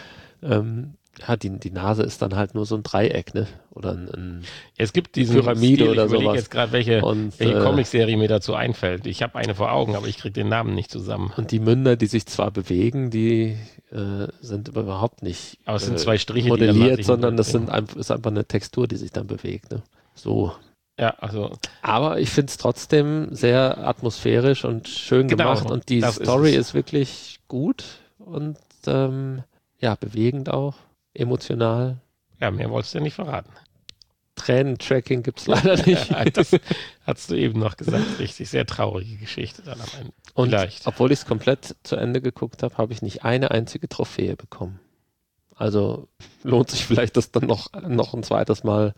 ähm, ja, die, die Nase ist dann halt nur so ein Dreieck, ne? Oder ein, ein Es gibt diesen Pyramide Stil, oder ich überlege sowas. jetzt gerade, welche, und, welche äh, Comicserie mir dazu einfällt. Ich habe eine vor Augen, aber ich kriege den Namen nicht zusammen. und die Münder, die sich zwar bewegen, die äh, sind aber überhaupt nicht Aber es sind äh, zwei Striche, die dann modelliert, sich sondern das bewegen. sind einfach, ist einfach eine Textur, die sich dann bewegt. Ne? So. Ja, also Aber ich finde es trotzdem sehr atmosphärisch und schön Genau, gemacht und die das ist Story es. ist, wirklich gut und ähm, ja, bewegend auch, emotional. ja, mehr wolltest du ja nicht verraten. Tränentracking gibt es leider nicht. Das hast du eben noch gesagt, richtig. Sehr traurige Geschichte dann am Ende. Und Vielleicht. obwohl ich es komplett zu Ende geguckt habe, habe ich nicht eine einzige Trophäe bekommen. Also lohnt sich vielleicht, das dann noch, noch ein zweites Mal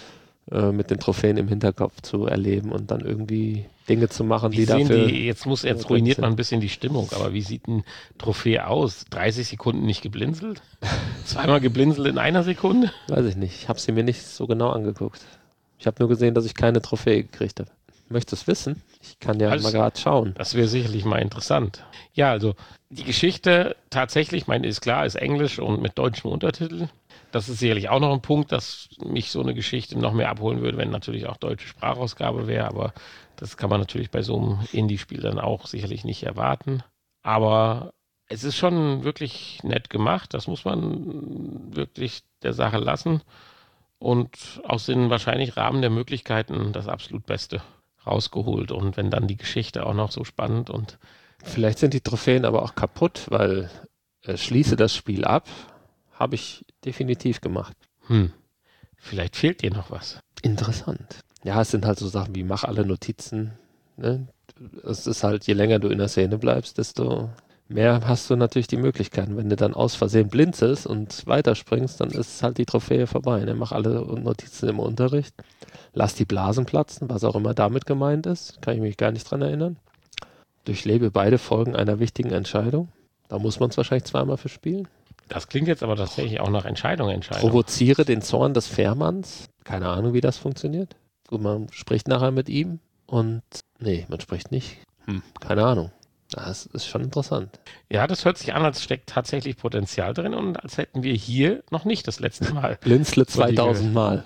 äh, mit den Trophäen im Hinterkopf zu erleben und dann irgendwie Dinge zu machen, Wie die sehen dafür... die, jetzt muss, jetzt ruiniert man ein bisschen die Stimmung, aber wie sieht ein Trophäe aus? dreißig Sekunden nicht geblinzelt? Zweimal geblinzelt in einer Sekunde? Weiß ich nicht. Ich habe sie mir nicht so genau angeguckt. Ich habe nur gesehen, dass ich keine Trophäe gekriegt habe. Möchtest du es wissen? Ich kann ja Alles- mal gerade schauen. Das wäre sicherlich mal interessant. Ja, also die Geschichte tatsächlich, meine, ist klar, ist Englisch und mit deutschen Untertiteln. Das ist sicherlich auch noch ein Punkt, dass mich so eine Geschichte noch mehr abholen würde, wenn natürlich auch deutsche Sprachausgabe wäre. Aber das kann man natürlich bei so einem Indie-Spiel dann auch sicherlich nicht erwarten. Aber es ist schon wirklich nett gemacht. Das muss man wirklich der Sache lassen. Und aus den wahrscheinlich Rahmen der Möglichkeiten das absolut Beste rausgeholt. Und wenn dann die Geschichte auch noch so spannend und Vielleicht sind die Trophäen aber auch kaputt, weil äh, schließe das Spiel ab, habe ich definitiv gemacht. hm, vielleicht fehlt dir noch was. Interessant. Ja, es sind halt so Sachen wie mach alle Notizen. Ne? Es ist halt, je länger du in der Szene bleibst, desto mehr hast du natürlich die Möglichkeiten. Wenn du dann aus Versehen blinzelst und weiterspringst, dann ist halt die Trophäe vorbei. Ne? Mach alle Notizen im Unterricht. Lass die Blasen platzen, was auch immer damit gemeint ist. Kann ich mich gar nicht dran erinnern. Durchlebe beide Folgen einer wichtigen Entscheidung. Da muss man es wahrscheinlich zweimal für spielen. Das klingt jetzt aber tatsächlich auch nach Entscheidung, Entscheidung. Provoziere den Zorn des Fährmanns. Keine Ahnung, wie das funktioniert. Gut, man spricht nachher mit ihm und nee, man spricht nicht. Hm, keine Ahnung. Das ist schon interessant. Ja, das hört sich an, als steckt tatsächlich Potenzial drin und als hätten wir hier noch nicht das letzte Mal. Blinzle zweitausend Mal.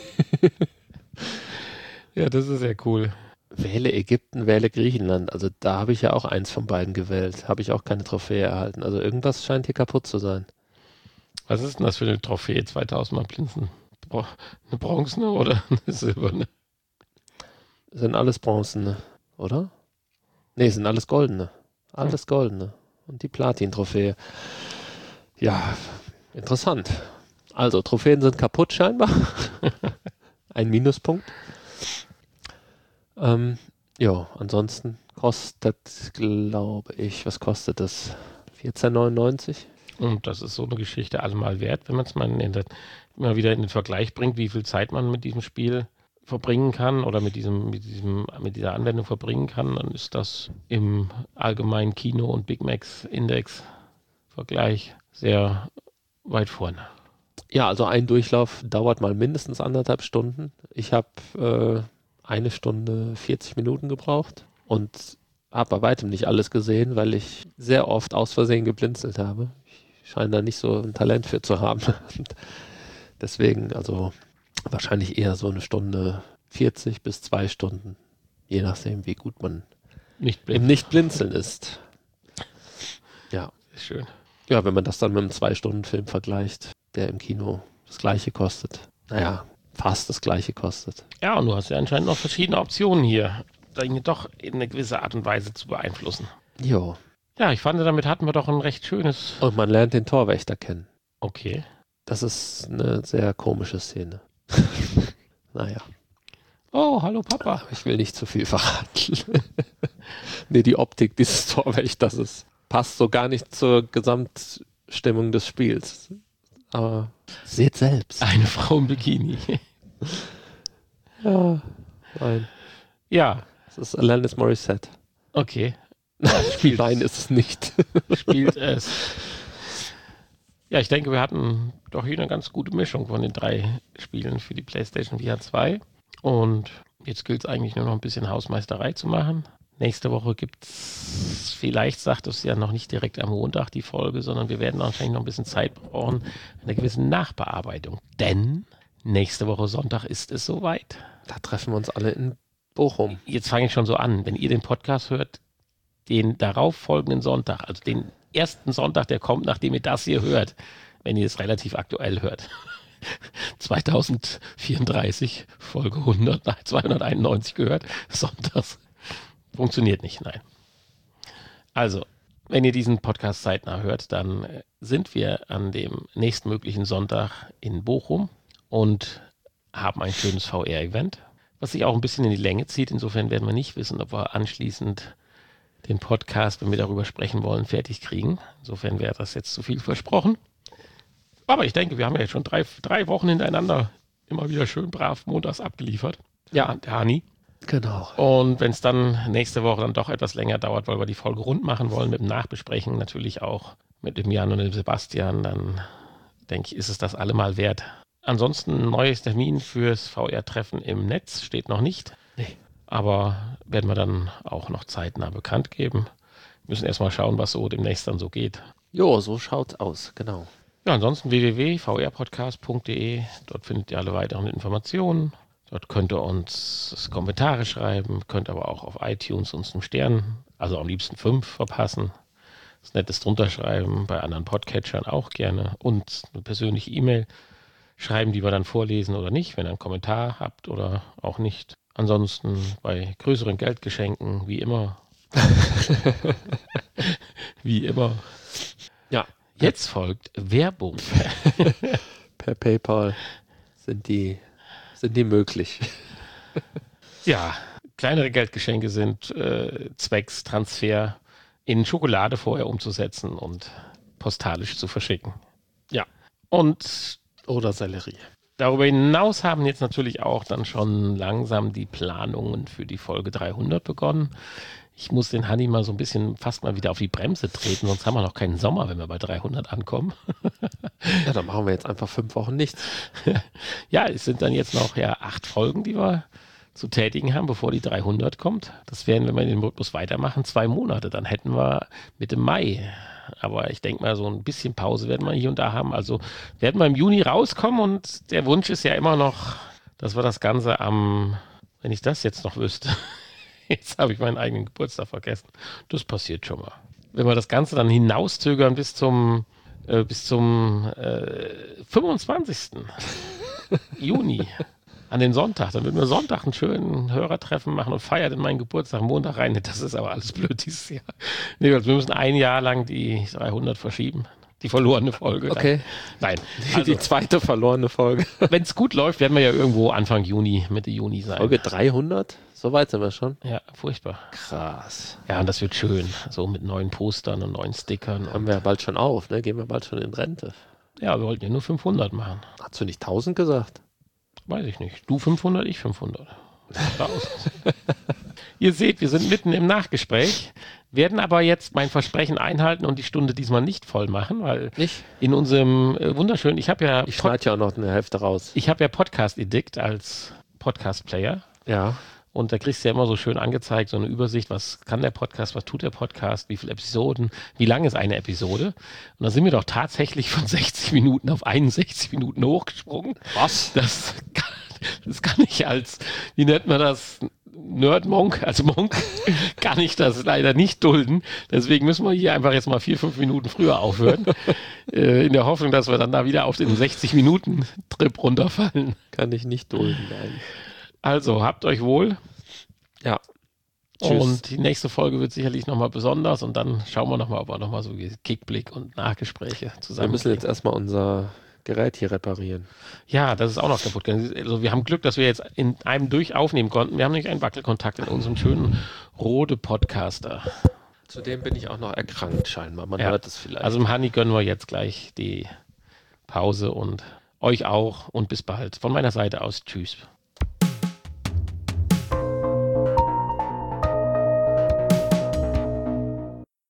Ja, das ist sehr cool. Wähle Ägypten, wähle Griechenland. Also da habe ich ja auch eins von beiden gewählt. Habe ich auch keine Trophäe erhalten. Also irgendwas scheint hier kaputt zu sein. Was ist denn das für eine Trophäe? zweitausend Mal blinzen. Bro- Eine bronzene oder eine silberne? Sind alles bronzene, oder? Nee, sind alles goldene. Alles goldene. und die Platin-Trophäe. Ja, interessant. Also, Trophäen sind kaputt scheinbar. Ein Minuspunkt. Ähm, ja, ansonsten kostet, glaube ich, was kostet das? vierzehn neunundneunzig? Und das ist so eine Geschichte allemal wert, wenn man es mal in den, immer wieder in den Vergleich bringt, wie viel Zeit man mit diesem Spiel verbringen kann oder mit diesem, mit diesem, mit dieser Anwendung verbringen kann, dann ist das im allgemeinen Kino- und Big Macs Index-Vergleich sehr weit vorne. Ja, also ein Durchlauf dauert mal mindestens anderthalb Stunden. Ich habe äh, eine Stunde vierzig Minuten gebraucht und habe bei weitem nicht alles gesehen, weil ich sehr oft aus Versehen geblinzelt habe. Ich scheine da nicht so ein Talent für zu haben. Deswegen, also wahrscheinlich eher so eine Stunde vierzig bis zwei Stunden, je nachdem, wie gut man Nicht im Nicht-Blinzeln ist. Ja. Ist schön. Ja, wenn man das dann mit einem Zwei-Stunden-Film vergleicht, der im Kino das Gleiche kostet. Naja, fast das Gleiche kostet. Ja, und du hast ja anscheinend noch verschiedene Optionen hier, Dinge doch in eine gewisse Art und Weise zu beeinflussen. Jo. Ja, ich fand, damit hatten wir doch ein recht schönes... Und man lernt den Torwächter kennen. Okay. Das ist eine sehr komische Szene. Naja. Oh, hallo Papa. Ich will nicht zu viel verraten. Nee, die Optik dieses Torwächters ist, passt so gar nicht zur Gesamtstimmung des Spiels. Aber seht selbst. Eine Frau im Bikini. Ja, nein. Ja, Das ist Alanis Morissette. okay. Spielt Nein, ist es nicht. Spielt es. Ja, ich denke, wir hatten doch hier eine ganz gute Mischung von den drei Spielen für die PlayStation V R zwei. Und jetzt gilt es eigentlich nur noch ein bisschen Hausmeisterei zu machen. Nächste Woche gibt es, vielleicht sagt es ja noch nicht direkt am Montag die Folge, sondern wir werden wahrscheinlich noch ein bisschen Zeit brauchen, eine gewisse Nachbearbeitung. Denn nächste Woche Sonntag ist es soweit. Da treffen wir uns alle in Bochum. Jetzt fange ich schon so an. Wenn ihr den Podcast hört, den darauf folgenden Sonntag, also den ersten Sonntag, der kommt, nachdem ihr das hier hört, wenn ihr es relativ aktuell hört. zweitausendvierunddreißig, Folge hundert, nein, zweihunderteinundneunzig gehört, sonntags. Funktioniert nicht, nein. Also, wenn ihr diesen Podcast zeitnah hört, dann sind wir an dem nächstmöglichen Sonntag in Bochum und haben ein schönes V R-Event, was sich auch ein bisschen in die Länge zieht. Insofern werden wir nicht wissen, ob wir anschließend den Podcast, wenn wir darüber sprechen wollen, fertig kriegen. Insofern wäre das jetzt zu viel versprochen. Aber ich denke, wir haben ja jetzt schon drei, drei Wochen hintereinander immer wieder schön brav montags abgeliefert. Ja. Der Hani. Genau. Und wenn es dann nächste Woche dann doch etwas länger dauert, weil wir die Folge rund machen wollen, mit dem Nachbesprechen natürlich auch mit dem Jan und dem Sebastian, dann denke ich, ist es das allemal wert. Ansonsten ein neues Termin fürs V R-Treffen im Netz steht noch nicht. Nee. Aber werden wir dann auch noch zeitnah bekannt geben. Wir müssen erstmal schauen, was so demnächst dann so geht. Jo, so schaut's aus, genau. Ja, ansonsten w w w punkt v r podcast punkt d e. Dort findet ihr alle weiteren Informationen. Dort könnt ihr uns Kommentare schreiben, könnt aber auch auf iTunes uns einen Stern, also am liebsten fünf, verpassen. Das Nettes drunter schreiben, bei anderen Podcatchern auch gerne. Und eine persönliche E-Mail schreiben, die wir dann vorlesen oder nicht, wenn ihr einen Kommentar habt oder auch nicht. Ansonsten bei größeren Geldgeschenken, wie immer. wie immer. Ja. Jetzt folgt Werbung. Per PayPal sind die, sind die möglich. Ja, kleinere Geldgeschenke sind äh, zwecks Transfer in Schokolade vorher umzusetzen und postalisch zu verschicken. Ja. Und Oder Sellerie. darüber hinaus haben jetzt natürlich auch dann schon langsam die Planungen für die Folge dreihundert begonnen. Ich muss den Hani mal so ein bisschen fast mal wieder auf die Bremse treten, sonst haben wir noch keinen Sommer, wenn wir bei dreihundert ankommen. Ja, dann machen wir jetzt einfach fünf Wochen nichts. Ja, es sind dann jetzt noch ja acht Folgen, die wir zu tätigen haben, bevor die dreihundert kommt. Das wären, wenn wir in dem Rhythmus weitermachen, zwei Monate. Dann hätten wir Mitte Mai. Aber ich denke mal, so ein bisschen Pause werden wir hier und da haben. Also werden wir im Juni rauskommen und der Wunsch ist ja immer noch, dass wir das Ganze am, wenn ich das jetzt noch wüsste, jetzt habe ich meinen eigenen Geburtstag vergessen. Das passiert schon mal. Wenn wir das Ganze dann hinauszögern bis zum, äh, bis zum äh, fünfundzwanzigsten Juni. An den Sonntag. Dann würden wir Sonntag einen schönen Hörertreffen machen und feiern in meinen Geburtstag Montag rein. Das ist aber alles blöd dieses Jahr. Nee, wir müssen ein Jahr lang die dreihundert verschieben. Die verlorene Folge. Okay. Nein. Also, die zweite verlorene Folge. Wenn es gut läuft, werden wir ja irgendwo Anfang Juni, Mitte Juni sein. Folge dreihundert? So weit sind wir schon. Ja, furchtbar. Krass. Ja, und das wird schön. So mit neuen Postern und neuen Stickern. Haben wir ja bald schon auf, ne? Gehen wir bald schon in Rente. Ja, wir wollten ja nur fünfhundert machen. Hast du nicht tausend gesagt? Weiß ich nicht. Du fünfhundert, ich fünfhundert. Ihr seht, wir sind mitten im Nachgespräch, werden aber jetzt mein Versprechen einhalten und die Stunde diesmal nicht voll machen, weil Nicht? in unserem äh, wunderschönen, ich habe ja, Ich Pod- schneide ja auch noch eine Hälfte raus. ich habe ja Podcast Edict als Podcast-Player. Ja. Und da kriegst du ja immer so schön angezeigt, so eine Übersicht, was kann der Podcast, was tut der Podcast, wie viele Episoden, wie lang ist eine Episode. Und da sind wir doch tatsächlich von sechzig Minuten auf einundsechzig Minuten hochgesprungen. Was? Das kann, das kann ich als, wie nennt man das, Nerd-Monk, also Monk, kann ich das leider nicht dulden. Deswegen müssen wir hier einfach jetzt mal vier, fünf Minuten früher aufhören. äh, in der Hoffnung, dass wir dann da wieder auf den sechzig Minuten Trip runterfallen. Kann ich nicht dulden, nein. Also, habt euch wohl. Ja. Tschüss. Und die nächste Folge wird sicherlich nochmal besonders und dann schauen wir nochmal, ob wir nochmal so Kickblick und Nachgespräche zusammen. Wir müssen jetzt erstmal unser Gerät hier reparieren. Ja, das ist auch noch kaputt gegangen. Also wir haben Glück, dass wir jetzt in einem durch aufnehmen konnten. Wir haben nämlich einen Wackelkontakt in unserem schönen Rode Podcaster. Zudem bin ich auch noch erkrankt scheinbar. Man Ja. hört es vielleicht. Also im Hanni gönnen wir jetzt gleich die Pause und euch auch und bis bald. Von meiner Seite aus, tschüss.